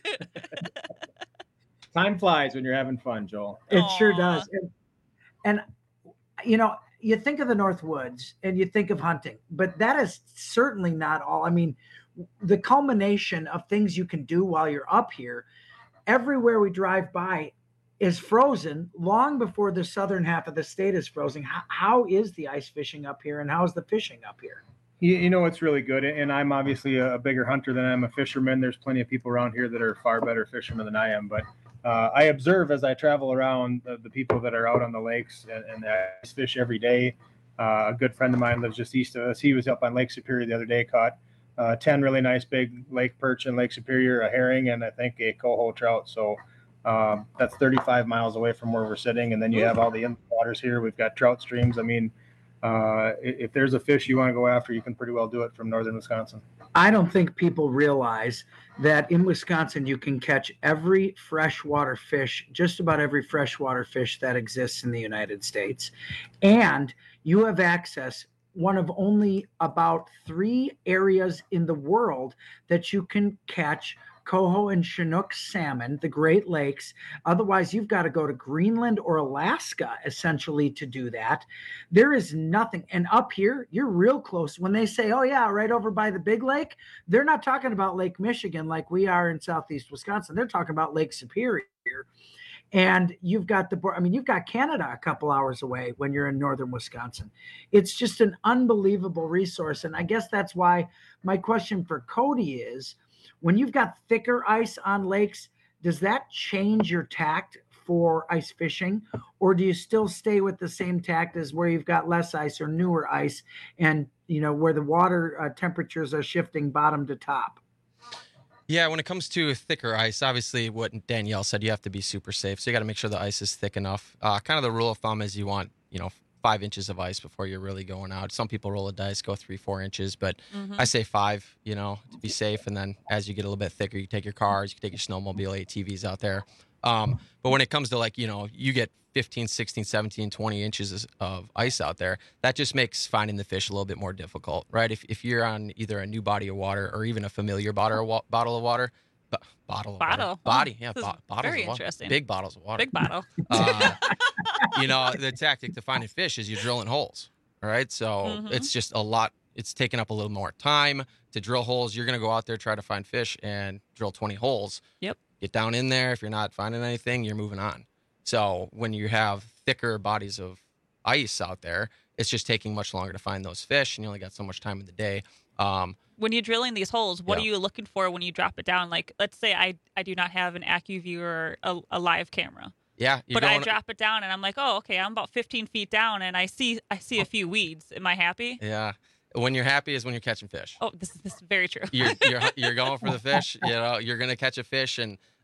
Time flies when you're having fun, Joel. It Aww. sure does. And, and, you know, you think of the North Woods and you think of hunting, but that is certainly not all. I mean, the culmination of things you can do while you're up here, everywhere we drive by is frozen long before the southern half of the state is frozen. How, how is the ice fishing up here, and how is the fishing up here? You, you know, it's really good. And I'm obviously a, a bigger hunter than I'm a fisherman. There's plenty of people around here that are far better fishermen than I am. But uh, I observe as I travel around the, the people that are out on the lakes and, and I fish every day. Uh, a good friend of mine lives just east of us. He was up on Lake Superior the other day, caught uh, ten really nice big lake perch in Lake Superior, a herring, and I think a coho trout. So um, that's thirty-five miles away from where we're sitting. And then you have all the inland waters here. We've got trout streams. I mean, Uh, if there's a fish you want to go after, you can pretty well do it from northern Wisconsin. I don't think people realize that in Wisconsin you can catch every freshwater fish, just about every freshwater fish that exists in the United States. And you have access, one of only about three areas in the world that you can catch coho and Chinook salmon, the Great Lakes. Otherwise, you've got to go to Greenland or Alaska, essentially, to do that. There is nothing. And up here, you're real close. When they say, oh, yeah, right over by the big lake, they're not talking about Lake Michigan like we are in southeast Wisconsin. They're talking about Lake Superior. And you've got the, I mean, you've got Canada a couple hours away when you're in northern Wisconsin. It's just an unbelievable resource. And I guess that's why my question for Cody is, when you've got thicker ice on lakes, does that change your tact for ice fishing? Or do you still stay with the same tact as where you've got less ice or newer ice and, you know, where the water uh, temperatures are shifting bottom to top? Yeah, when it comes to thicker ice, obviously what Danielle said, you have to be super safe. So you got to make sure the ice is thick enough. Uh, kind of the rule of thumb is you want, you know, five inches of ice before you're really going out. Some people roll a dice, go three, four inches, but mm-hmm. I say five, you know, to be safe. And then as you get a little bit thicker, you take your cars, you can take your snowmobile, A T Vs out there. Um, but when it comes to like, you know, you get fifteen, sixteen, seventeen, twenty inches of ice out there, that just makes finding the fish a little bit more difficult, right? If if you're on either a new body of water or even a familiar bottle of, bottle of water, b- bottle of bottle. water, body, yeah, bo- bottles very of water, interesting. big bottles of water, big bottle. Uh, you know, the tactic to finding fish is you're drilling holes, all right? So Mm-hmm. it's just a lot. It's taking up a little more time to drill holes. You're going to go out there, try to find fish and drill twenty holes. Yep. Get down in there. If you're not finding anything, you're moving on. So when you have thicker bodies of ice out there, it's just taking much longer to find those fish, and you only got so much time in the day. Um, when you're drilling these holes, what yeah. are you looking for when you drop it down? Like, let's say I, I do not have an AccuView or a, a live camera. Yeah. But I drop it down, and I'm like, oh, okay, I'm about fifteen feet down, and I see I see a few weeds. Am I happy? Yeah. When you're happy is when you're catching fish. Oh, this is this is very true. You're you're you're going for the fish. You know, you're gonna catch a fish, and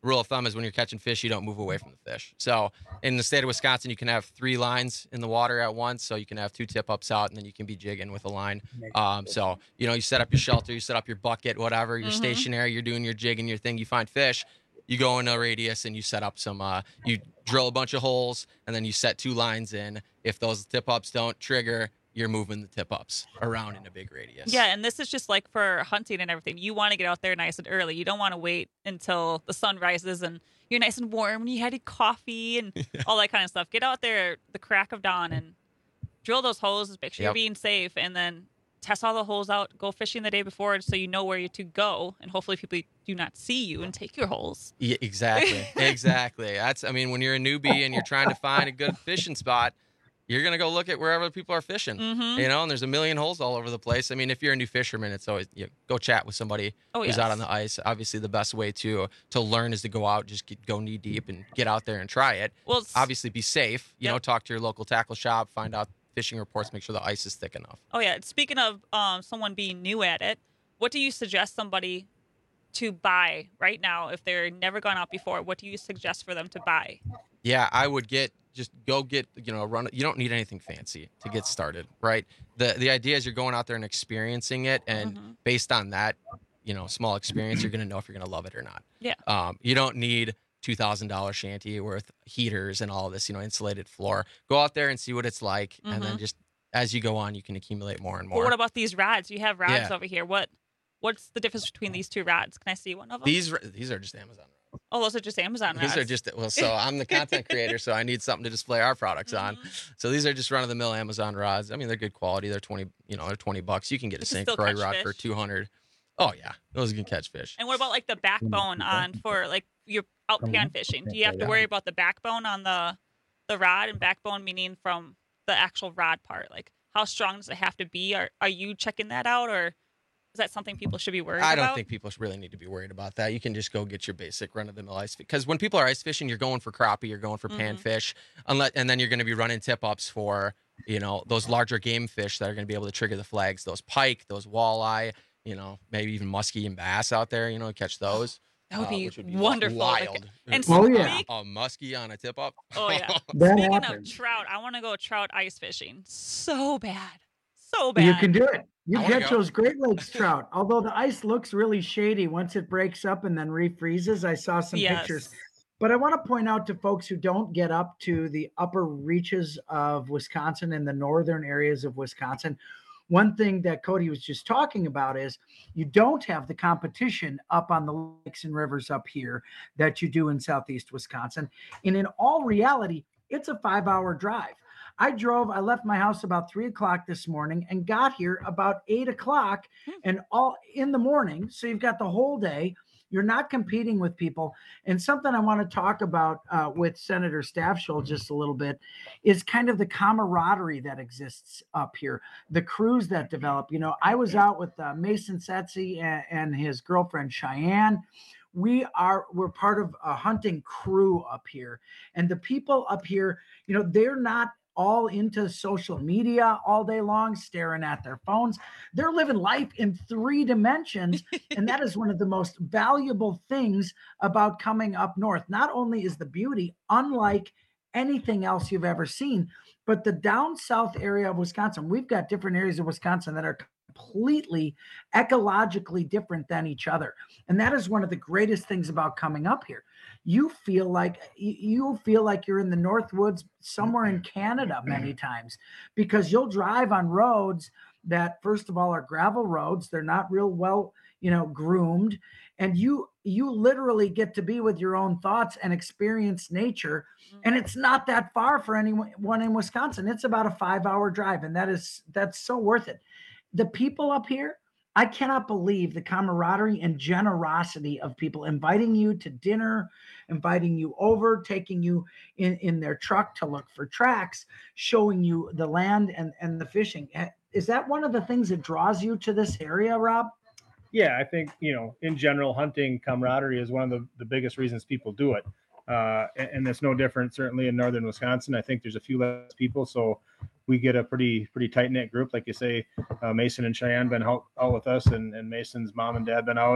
rule of thumb is when you're catching fish, you don't move away from the fish. So in the state of Wisconsin, you can have three lines in the water at once. So you can have two tip ups out, and then you can be jigging with a line. Um, so, you know, you set up your shelter, you set up your bucket, whatever, you're mm-hmm. stationary, you're doing your jig and your thing, you find fish, you go in a radius and you set up some, uh, you drill a bunch of holes, and then you set two lines in. If those tip ups don't trigger, you're moving the tip ups around in a big radius. Yeah, and this is just like for hunting and everything. You want to get out there nice and early. You don't want to wait until the sun rises and you're nice and warm and you had your coffee and all that kind of stuff. Get out there the crack of dawn and drill those holes, make sure yep. you're being safe, and then test all the holes out, go fishing the day before so you know where you to go, and hopefully people do not see you and take your holes. Yeah, exactly. exactly. That's, I mean, when you're a newbie and you're trying to find a good fishing spot, you're going to go look at wherever people are fishing, mm-hmm. you know, and there's a million holes all over the place. I mean, if you're a new fisherman, it's always, you know, go chat with somebody oh, who's yes. out on the ice. Obviously, the best way to to learn is to go out, just get, go knee deep and get out there and try it. Well, obviously, be safe, you yep. know, talk to your local tackle shop, find out fishing reports, make sure the ice is thick enough. Oh, yeah. Speaking of um, someone being new at it, what do you suggest somebody to buy right now if they're never gone out before? What do you suggest for them to buy? Yeah, I would get just go get, you know, run. You don't need anything fancy to get started, right? The the idea is you're going out there and experiencing it, and mm-hmm. based on that, you know, small experience, you're going to know if you're going to love it or not. Yeah. Um, you don't need two thousand dollars shanty worth heaters and all of this, you know, insulated floor. Go out there and see what it's like, mm-hmm. and then just as you go on, you can accumulate more and more. But what about these rods? You have rods yeah. over here. What what's the difference between these two rods? Can I see one of them? These these are just Amazon rods. Oh, those are just Amazon rods. These are just, well, so I'm the content creator, so I need something to display our products mm-hmm. on. So these are just run-of-the-mill Amazon rods. I mean, they're good quality. They're twenty, you know, they're twenty bucks. You can get you a Saint Croix rod fish. for two hundred. Oh yeah, those can catch fish. And what about like the backbone on for like your out pan fishing? Do you have to worry about the backbone on the the rod, and backbone meaning from the actual rod part? Like how strong does it have to be? Are are you checking that out, or is that something people should be worried about? I don't about? think people really need to be worried about that. You can just go get your basic run-of-the-mill ice fish. Because when people are ice fishing, you're going for crappie, you're going for mm-hmm. panfish, unless, and then you're going to be running tip-ups for, you know, those larger game fish that are going to be able to trigger the flags, those pike, those walleye, you know, maybe even muskie and bass out there, you know, catch those. That would be, uh, would be wonderful. Wild. And oh, yeah. A muskie on a tip-up. Oh, yeah. That Speaking happens. of trout, I want to go trout ice fishing. So bad. So bad. You can do it. You I catch those Great Lakes trout. Although the ice looks really shady once it breaks up and then refreezes. I saw some yes. pictures. But I want to point out to folks who don't get up to the upper reaches of Wisconsin and the northern areas of Wisconsin, one thing that Cody was just talking about is you don't have the competition up on the lakes and rivers up here that you do in southeast Wisconsin. And in all reality, it's a five-hour drive. I drove, I left my house about three o'clock this morning and got here about eight o'clock and all in the morning. So you've got the whole day. You're not competing with people. And something I want to talk about uh, with Senator Staffschul just a little bit is kind of the camaraderie that exists up here, the crews that develop. You know, I was out with uh, Mason Setzi and, and his girlfriend Cheyenne. We are, we're part of a hunting crew up here. And the people up here, you know, they're not all into social media all day long, staring at their phones. They're living life in three dimensions. And that is one of the most valuable things about coming up north. Not only is the beauty unlike anything else you've ever seen, but the down south area of Wisconsin, we've got different areas of Wisconsin that are completely ecologically different than each other. And that is one of the greatest things about coming up here. You feel like you feel like you're in the North Woods somewhere in Canada many times, because you'll drive on roads that, first of all, are gravel roads. They're not real well, you know, groomed. And you you literally get to be with your own thoughts and experience nature. And it's not that far for anyone in Wisconsin. It's about a five-hour drive, and that is that's so worth it. The people up here, I cannot believe the camaraderie and generosity of people inviting you to dinner, inviting you over, taking you in, in their truck to look for tracks, showing you the land and, and the fishing. Is that one of the things that draws you to this area, Rob? Yeah, I think, you know, in general, hunting camaraderie is one of the, the biggest reasons people do it. Uh, and, and it's no different, certainly in northern Wisconsin. I think there's a few less people, so we get a pretty pretty tight knit group. Like you say, uh, Mason and Cheyenne been out, out with us, and, and Mason's mom and dad been out, and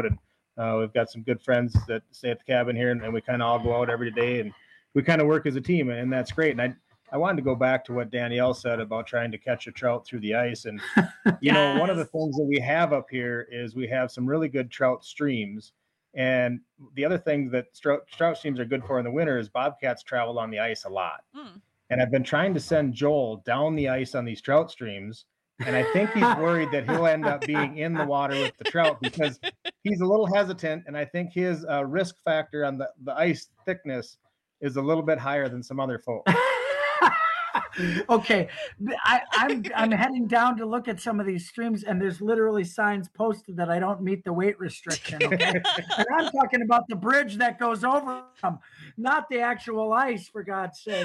Uh, we've got some good friends that stay at the cabin here, and, and we kind of all go out every day, and we kind of work as a team, and that's great. And I, I wanted to go back to what Danielle said about trying to catch a trout through the ice. And, you yes. know, one of the things that we have up here is we have some really good trout streams. And the other thing that trout, trout streams are good for in the winter is bobcats travel on the ice a lot. Mm. And I've been trying to send Joel down the ice on these trout streams. And I think he's worried that he'll end up being in the water with the trout because he's a little hesitant. And I think his uh, risk factor on the, the ice thickness is a little bit higher than some other folks. Okay, I, I'm I'm heading down to look at some of these streams, and there's literally signs posted that I don't meet the weight restriction. Okay, and I'm talking about the bridge that goes over them, not the actual ice, for God's sake.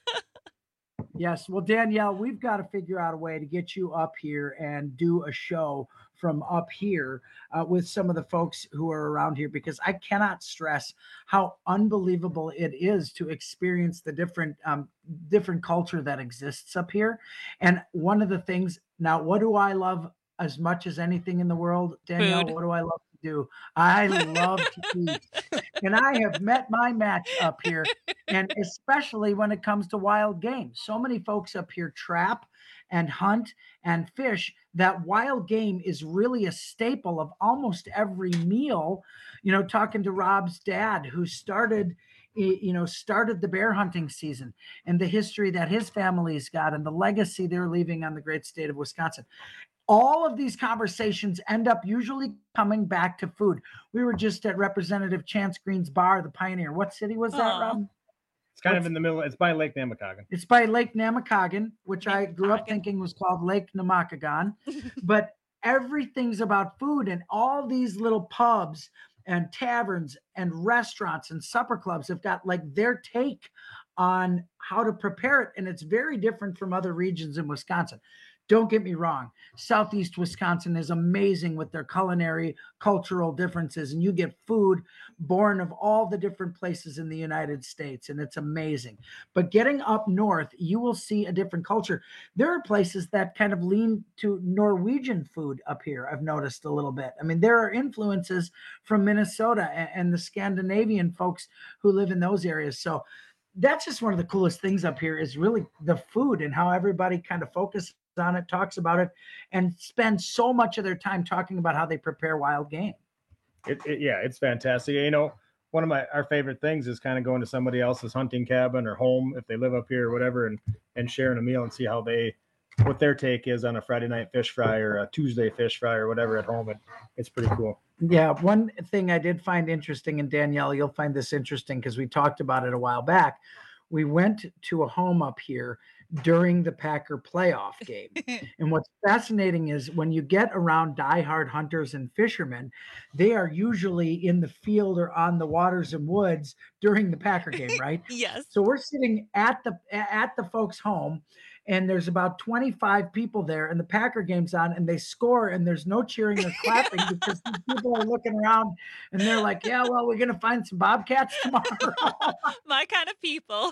Yes, well, Danielle, we've got to figure out a way to get you up here and do a show from up here uh, with some of the folks who are around here, because I cannot stress how unbelievable it is to experience the different um, different culture that exists up here. And one of the things, now, what do I love as much as anything in the world, Danielle? Food. What do I love to do? I love to eat. And I have met my match up here, and especially when it comes to wild game. So many folks up here trap and hunt and fish that wild game is really a staple of almost every meal. You know, talking to Rob's dad, who started, you know, started the bear hunting season, and the history that his family's got and the legacy they're leaving on the great state of Wisconsin. All of these conversations end up usually coming back to food. We were just at Representative Chance Green's bar, the Pioneer. What city was that, Aww. Rob? It's kind What's, of in the middle. It's by Lake Namakagon. It's by Lake Namakagon, which I grew up thinking was called Lake Namakagon. But everything's about food, and all these little pubs and taverns and restaurants and supper clubs have got like their take on how to prepare it. And it's very different from other regions in Wisconsin. Don't get me wrong. Southeast Wisconsin is amazing with their culinary, cultural differences, and you get food born of all the different places in the United States, and it's amazing. But getting up north, you will see a different culture. There are places that kind of lean to Norwegian food up here, I've noticed a little bit. I mean, there are influences from Minnesota and, and the Scandinavian folks who live in those areas. So that's just one of the coolest things up here is really the food and how everybody kind of focuses on it, talks about it, and spend so much of their time talking about how they prepare wild game. It, it, yeah, it's fantastic. You know, one of my our favorite things is kind of going to somebody else's hunting cabin or home if they live up here or whatever, and and sharing a meal and see how they what their take is on a Friday night fish fry or a Tuesday fish fry or whatever at home. And it's pretty cool. Yeah, one thing I did find interesting, and Danielle, you'll find this interesting because we talked about it a while back. We went to a home up here during the Packer playoff game. And what's fascinating is when you get around diehard hunters and fishermen, they are usually in the field or on the waters and woods during the Packer game, right? Yes. So we're sitting at the at the folks' home, and there's about twenty-five people there, and the Packer game's on, and they score, and there's no cheering or clapping because these people are looking around, and they're like, yeah, well, we're going to find some bobcats tomorrow. My kind of people.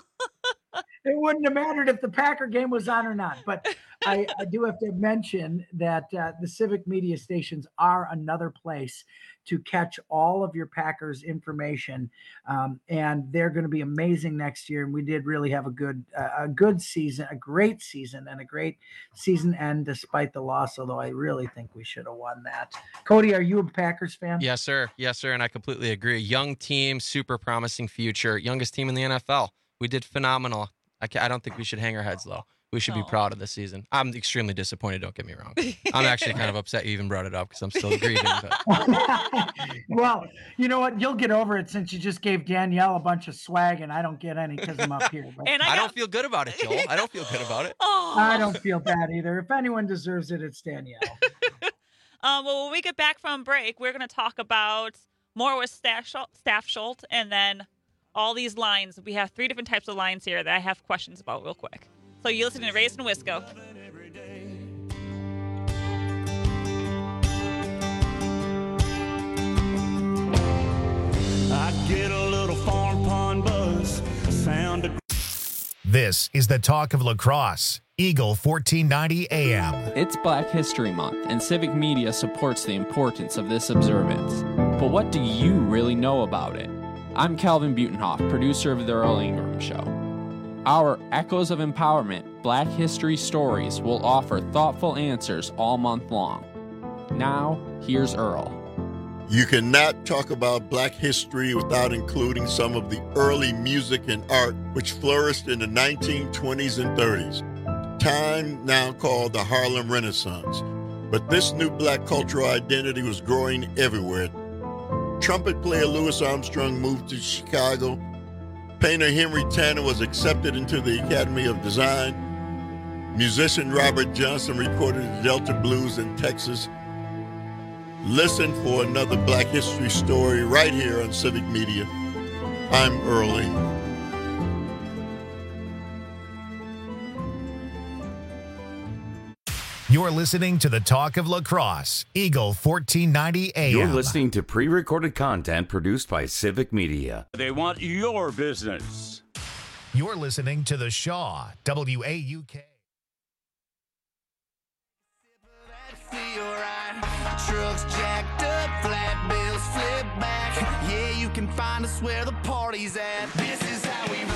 It wouldn't have mattered if the Packer game was on or not. But I, I do have to mention that uh, the civic media stations are another place to catch all of your Packers information. Um, and they're going to be amazing next year. And we did really have a good, uh, a good season, a great season and a great season end despite the loss. Although I really think we should have won that. Cody, are you a Packers fan? Yes, sir. Yes, sir. And I completely agree. Young team, super promising future, youngest team in the N F L. We did phenomenal. I, I don't think we should hang our heads low. We should be proud of this season. I'm extremely disappointed. Don't get me wrong. I'm actually kind of upset you even brought it up because I'm still grieving. But. Well, you know what? You'll get over it since you just gave Danielle a bunch of swag and I don't get any because I'm up here. But. And I, got... I don't feel good about it, Joel. I don't feel good about it. Oh. I don't feel bad either. If anyone deserves it, it's Danielle. um, well, when we get back from break, we're going to talk about more with Staff Schultz and then all these lines. We have three different types of lines here that I have questions about real quick. So you listen to Raised in Wisco. I get a little farm pond buzz sound. This is the talk of lacrosse. Eagle fourteen ninety A M. It's Black History Month, and Civic Media supports the importance of this observance. But what do you really know about it? I'm Calvin Butenhoff, producer of The Earl Ingram Show. Our Echoes of Empowerment Black History Stories will offer thoughtful answers all month long. Now, here's Earl. You cannot talk about Black history without including some of the early music and art which flourished in the nineteen twenties and thirties, time now called the Harlem Renaissance. But this new Black cultural identity was growing everywhere. Trumpet player Louis Armstrong moved to Chicago. Painter Henry Tanner was accepted into the Academy of Design. Musician Robert Johnson recorded the Delta Blues in Texas. Listen for another Black history story right here on Civic Media. I'm Earl Ingram. You're listening to the Talk of La Crosse, Eagle fourteen ninety A M. You're listening to pre-recorded content produced by Civic Media. They want your business. You're listening to The Shaw, W A U K. Trucks jacked up, flat bills flip back. Yeah, you can find us where the party's at. This is how we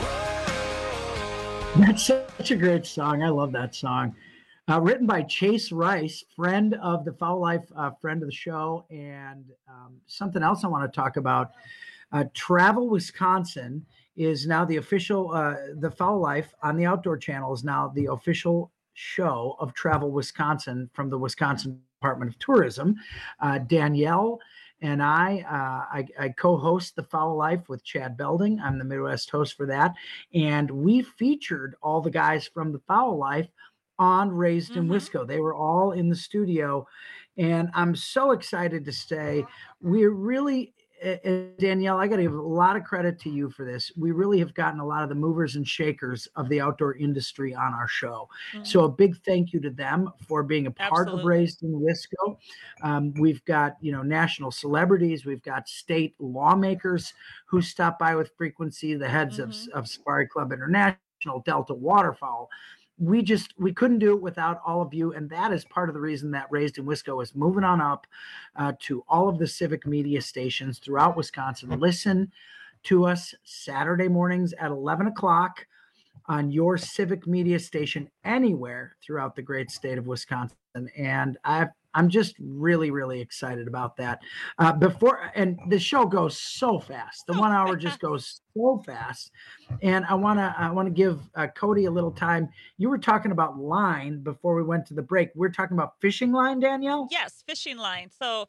roll. That's such a great song. I love that song. Uh, written by Chase Rice, friend of the Foul Life, uh, friend of the show, and um, something else I want to talk about. Uh, Travel Wisconsin is now the official, uh, the Foul Life on the Outdoor Channel is now the official show of Travel Wisconsin from the Wisconsin Department of Tourism. Uh, Danielle and I, uh, I, I co-host The Foul Life with Chad Belding. I'm the Midwest host for that. And we featured all the guys from The Foul Life on Raised in Wisco. They were all in the studio, and I'm so excited to say we're really, uh, Danielle, I got to give a lot of credit to you for this. We really have gotten a lot of the movers and shakers of the outdoor industry on our show. Mm-hmm. So a big thank you to them for being a part Absolutely. Of Raised in Wisco. Um, we've got, you know, national celebrities. We've got state lawmakers who stop by with frequency, the heads mm-hmm. of, of Safari Club International, Delta Waterfowl. We just, we couldn't do it without all of you. And that is part of the reason that Raised in Wisco is moving on up uh, to all of the civic media stations throughout Wisconsin. Listen to us Saturday mornings at eleven o'clock on your civic media station anywhere throughout the great state of Wisconsin. And I've, I'm just really, really excited about that. Uh, before and the show goes so fast. The one hour just goes so fast. And I want to I want to give uh, Cody a little time. You were talking about line before we went to the break. We're talking about fishing line, Danielle? Yes, fishing line. So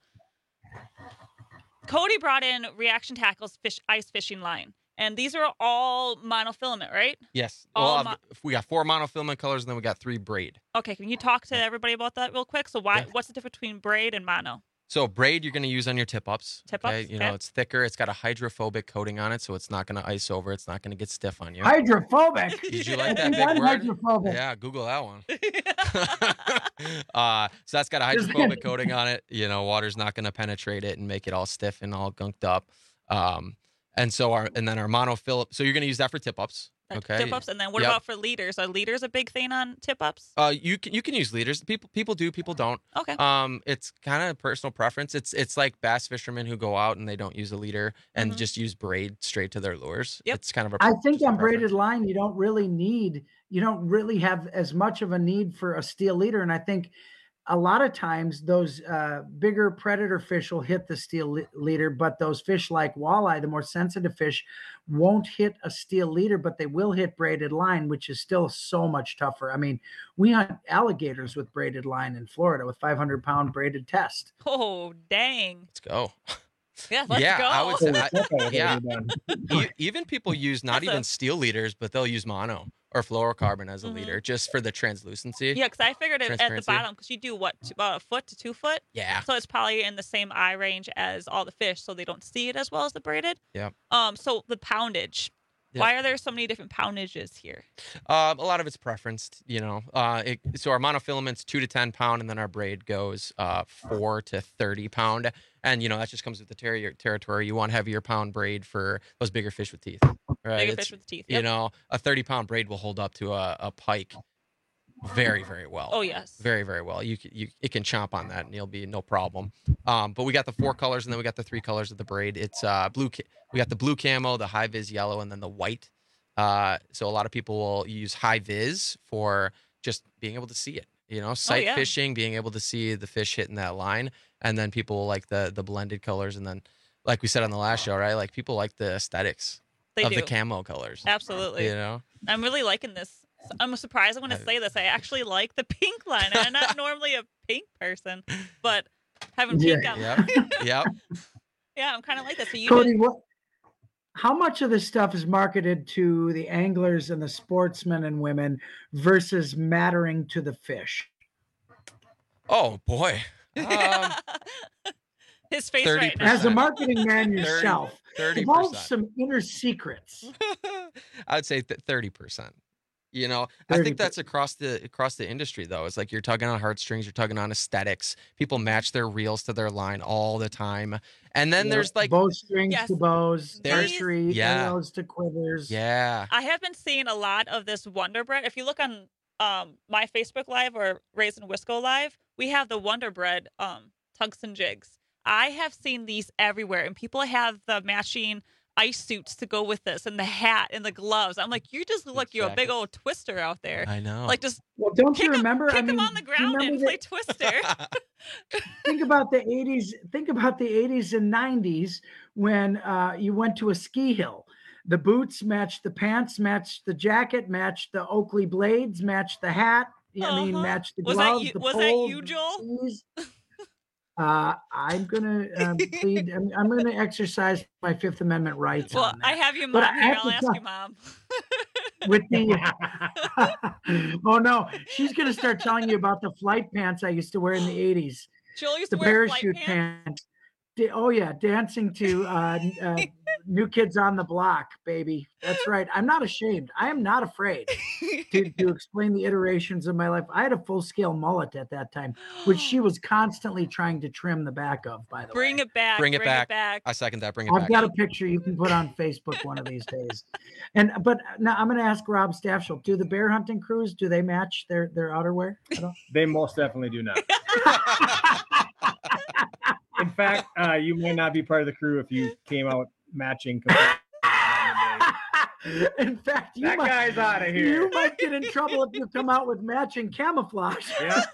Cody brought in Reaction Tackle's fish ice fishing line. And these are all monofilament, right? Yes. All well, mo- we got four monofilament colors, and then we got three braid. Okay, can you talk to everybody about that real quick? So why? Yeah. What's the difference between braid and mono? So braid you're going to use on your tip-ups. Tip-ups, okay? You okay. know, it's thicker. It's got a hydrophobic coating on it, so it's not going to ice over. It's not going to get stiff on you. Hydrophobic? Did you like that big word? Hydrophobic. Yeah, Google that one. uh, so that's got a hydrophobic coating on it. You know, water's not going to penetrate it and make it all stiff and all gunked up. Um, and so our and then our monofilament. So you're going to use that for tip-ups. Okay. Tip-ups, and then what yep. about for leaders? Are leaders a big thing on tip-ups? Uh, you can you can use leaders. People people do, people don't. Okay. Um, it's kind of personal preference. It's it's like bass fishermen who go out and they don't use a leader and mm-hmm. just use braid straight to their lures. Yep. It's kind of a. I think on braided line, you don't really need you don't really have as much of a need for a steel leader, and I think a lot of times those uh, bigger predator fish will hit the steel le- leader, but those fish like walleye, the more sensitive fish, won't hit a steel leader, but they will hit braided line, which is still so much tougher. I mean, we hunt alligators with braided line in Florida with five hundred pound braided test. Oh, dang. Let's go. Yeah, let's yeah, go. I would say, I, yeah. e- even people use not That's even a... steel leaders, but they'll use mono or fluorocarbon as a mm-hmm. leader just for the translucency. Yeah, because I figured it at the bottom because you do what, about a foot to two foot? Yeah. So it's probably in the same eye range as all the fish, so they don't see it as well as the braided. Yeah. Um. So the poundage. Yep. Why are there so many different poundages here? Uh, a lot of it's preferenced, you know. Uh, it, so our monofilament's two to ten pound, and then our braid goes uh, four to thirty pound. And, you know, that just comes with the ter- territory. You want heavier pound braid for those bigger fish with teeth. Right? Bigger it's, fish with teeth. Yep. You know, a thirty pound braid will hold up to a, a pike. very, very well. Oh, yes. Very, very well. You, you It can chomp on that and you'll be no problem. Um, but we got the four colors and then we got the three colors of the braid. It's uh, blue. We got the blue camo, the high vis yellow, and then the white. Uh, so a lot of people will use high vis for just being able to see it. You know, sight oh, yeah. fishing, being able to see the fish hitting that line. And then people like the the blended colors. And then, like we said on the last show, right? Like people like the aesthetics They of do. the camo colors. Absolutely. You know? I'm really liking this. I'm surprised I'm going to say this. I actually like the pink line. And I'm not normally a pink person, but having pink Yeah. out. Yep. Yep. Yeah, I'm kind of like this. So you Cody, did- what? How much of this stuff is marketed to the anglers and the sportsmen and women versus mattering to the fish? Oh, boy. Um, His face thirty right now. As a marketing man yourself, thirty divulge percent. some inner secrets. I'd say th- thirty percent. You know, I think that's across the across the industry, though. It's like you're tugging on heartstrings, you're tugging on aesthetics. People match their reels to their line all the time. And then Yeah, there's like bowstrings Yes. to bows, There's- archery, yeah. arrows to quivers. Yeah. I have been seeing a lot of this Wonder Bread. If you look on um, my Facebook Live or Raisin Wisco Live, we have the Wonder Bread um, tugs and jigs. I have seen these everywhere, and people have the matching ice suits to go with this, and the hat and the gloves. I'm like, you just look like you're a big old twister out there. I know. Like, just Well, don't kick you remember? Him, I kick mean, him on the do you ground and remember play that- twister. Think about the eighties. Think about the eighties and nineties when uh, you went to a ski hill. The boots matched the pants, matched the jacket, matched the Oakley blades, matched the hat. I mean, Uh-huh. matched the Was that gloves. you- the was that poles, you, the Joel? skis. Uh, I'm gonna um, plead. I'm, I'm gonna exercise my Fifth Amendment rights. Well, on that. I have you, But mom. I Here, have I'll to ask tell- you, mom. with the oh no, she's gonna start telling you about the flight pants I used to wear in the eighties. Joel used The to wear flight parachute pants. pants. Da- Oh yeah, dancing to uh, n- uh, New Kids on the Block, baby. That's right. I'm not ashamed. I am not afraid to, to explain the iterations of my life. I had a full scale mullet at that time, which she was constantly trying to trim the back of. By the Bring way, it back. Bring it back. back. I second that. Bring it I've back. got a picture you can put on Facebook one of these days. And but now I'm going to ask Rob Staffshill: do the bear hunting crews, do they match their their outerwear? at all? They most definitely do not. In fact, uh, you may not be part of the crew if you came out matching. completely. In fact, you That might, guy's outta here. You might get in trouble if you come out with matching camouflage. Yeah.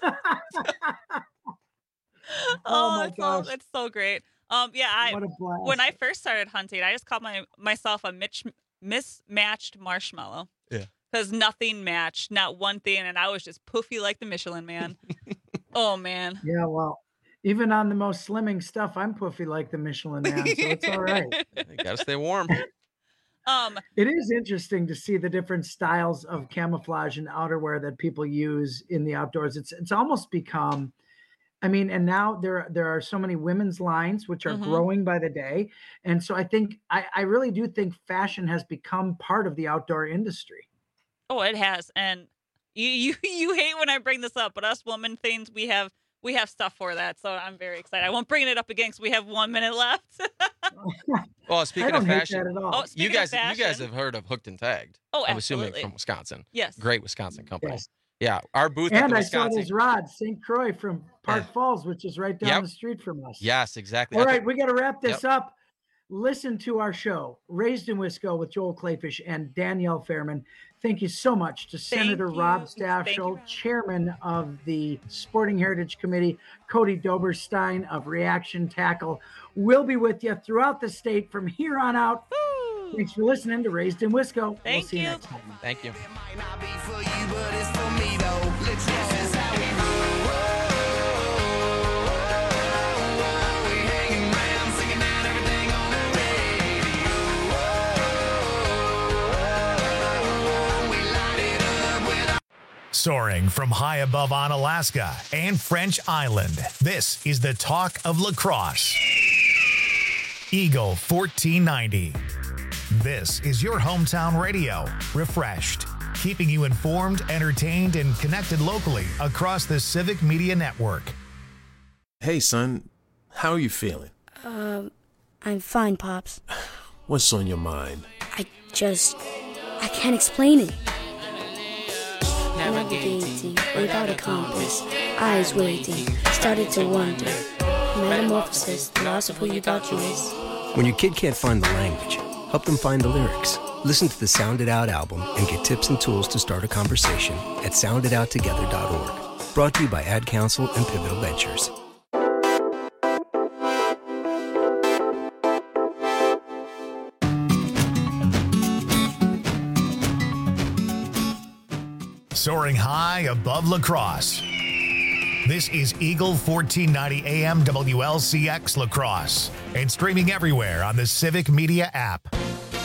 Oh, Oh, my it's so gosh. it's so great. Um, yeah, I What a blast. when I first started hunting, I just called my myself a Mitch, mismatched marshmallow. Yeah. Because nothing matched, not one thing, and I was just poofy like the Michelin Man. Oh man. Yeah, well, even on the most slimming stuff, I'm poofy like the Michelin Man, so it's all right. You gotta stay warm. Um, It is interesting to see the different styles of camouflage and outerwear that people use in the outdoors. It's it's almost become, I mean, and now there there are so many women's lines which are Mhm. growing by the day, and so I think I I really do think fashion has become part of the outdoor industry. oh, it has, and you you you hate when I bring this up, but us woman things, we have we have stuff for that, so I'm very excited. I won't bring it up again because we have one minute left. Well, I speaking don't of hate fashion, that at all. Oh, you speaking of guys, you guys fashion- have heard of Hooked and Tagged. Oh, I'm assuming absolutely. from Wisconsin. Yes. Great Wisconsin company. Yes. Yeah, our booth at And the I saw Wisconsin. those rods, Saint Croix from Park Yeah. Falls, which is right down Yep. the street from us. Yes, exactly. All I right, think- we got to wrap this Yep. up. Listen to our show, Raised in Wisco with Joel Clayfish and Danielle Fairman. Thank you so much to Senator you. Rob Thank you, Staffshill, Rob. Chairman of the Sporting Heritage Committee, Cody Doberstein of Reaction Tackle. We'll be with you throughout the state from here on out. Woo! Thanks for listening to Raised in Wisco. We'll Thank see you you. next time. Thank you. Might not be for you, but it's for me though. Let's this is how we roll. We hanging around, singing out everything on the radio. We light it up with our Soaring from high above on Alaska and French Island, this is the talk of lacrosse. Eagle fourteen ninety. This is your hometown radio, refreshed, keeping you informed, entertained, and connected locally across the Civic Media Network. Hey, son, how are you feeling? Um, I'm fine, Pops. What's on your mind? I just. I can't explain it. navigating without a compass, eyes waiting, started to wonder. Metamorphosis, the loss of who you thought you was. When your kid can't find the language, help them find the lyrics. Listen to the Sound It Out album and get tips and tools to start a conversation at sound it out together dot org. Brought to you by Ad Council and Pivotal Ventures. Soaring high above La Crosse. This is Eagle fourteen ninety A M W L C X La Crosse and streaming everywhere on the Civic Media app.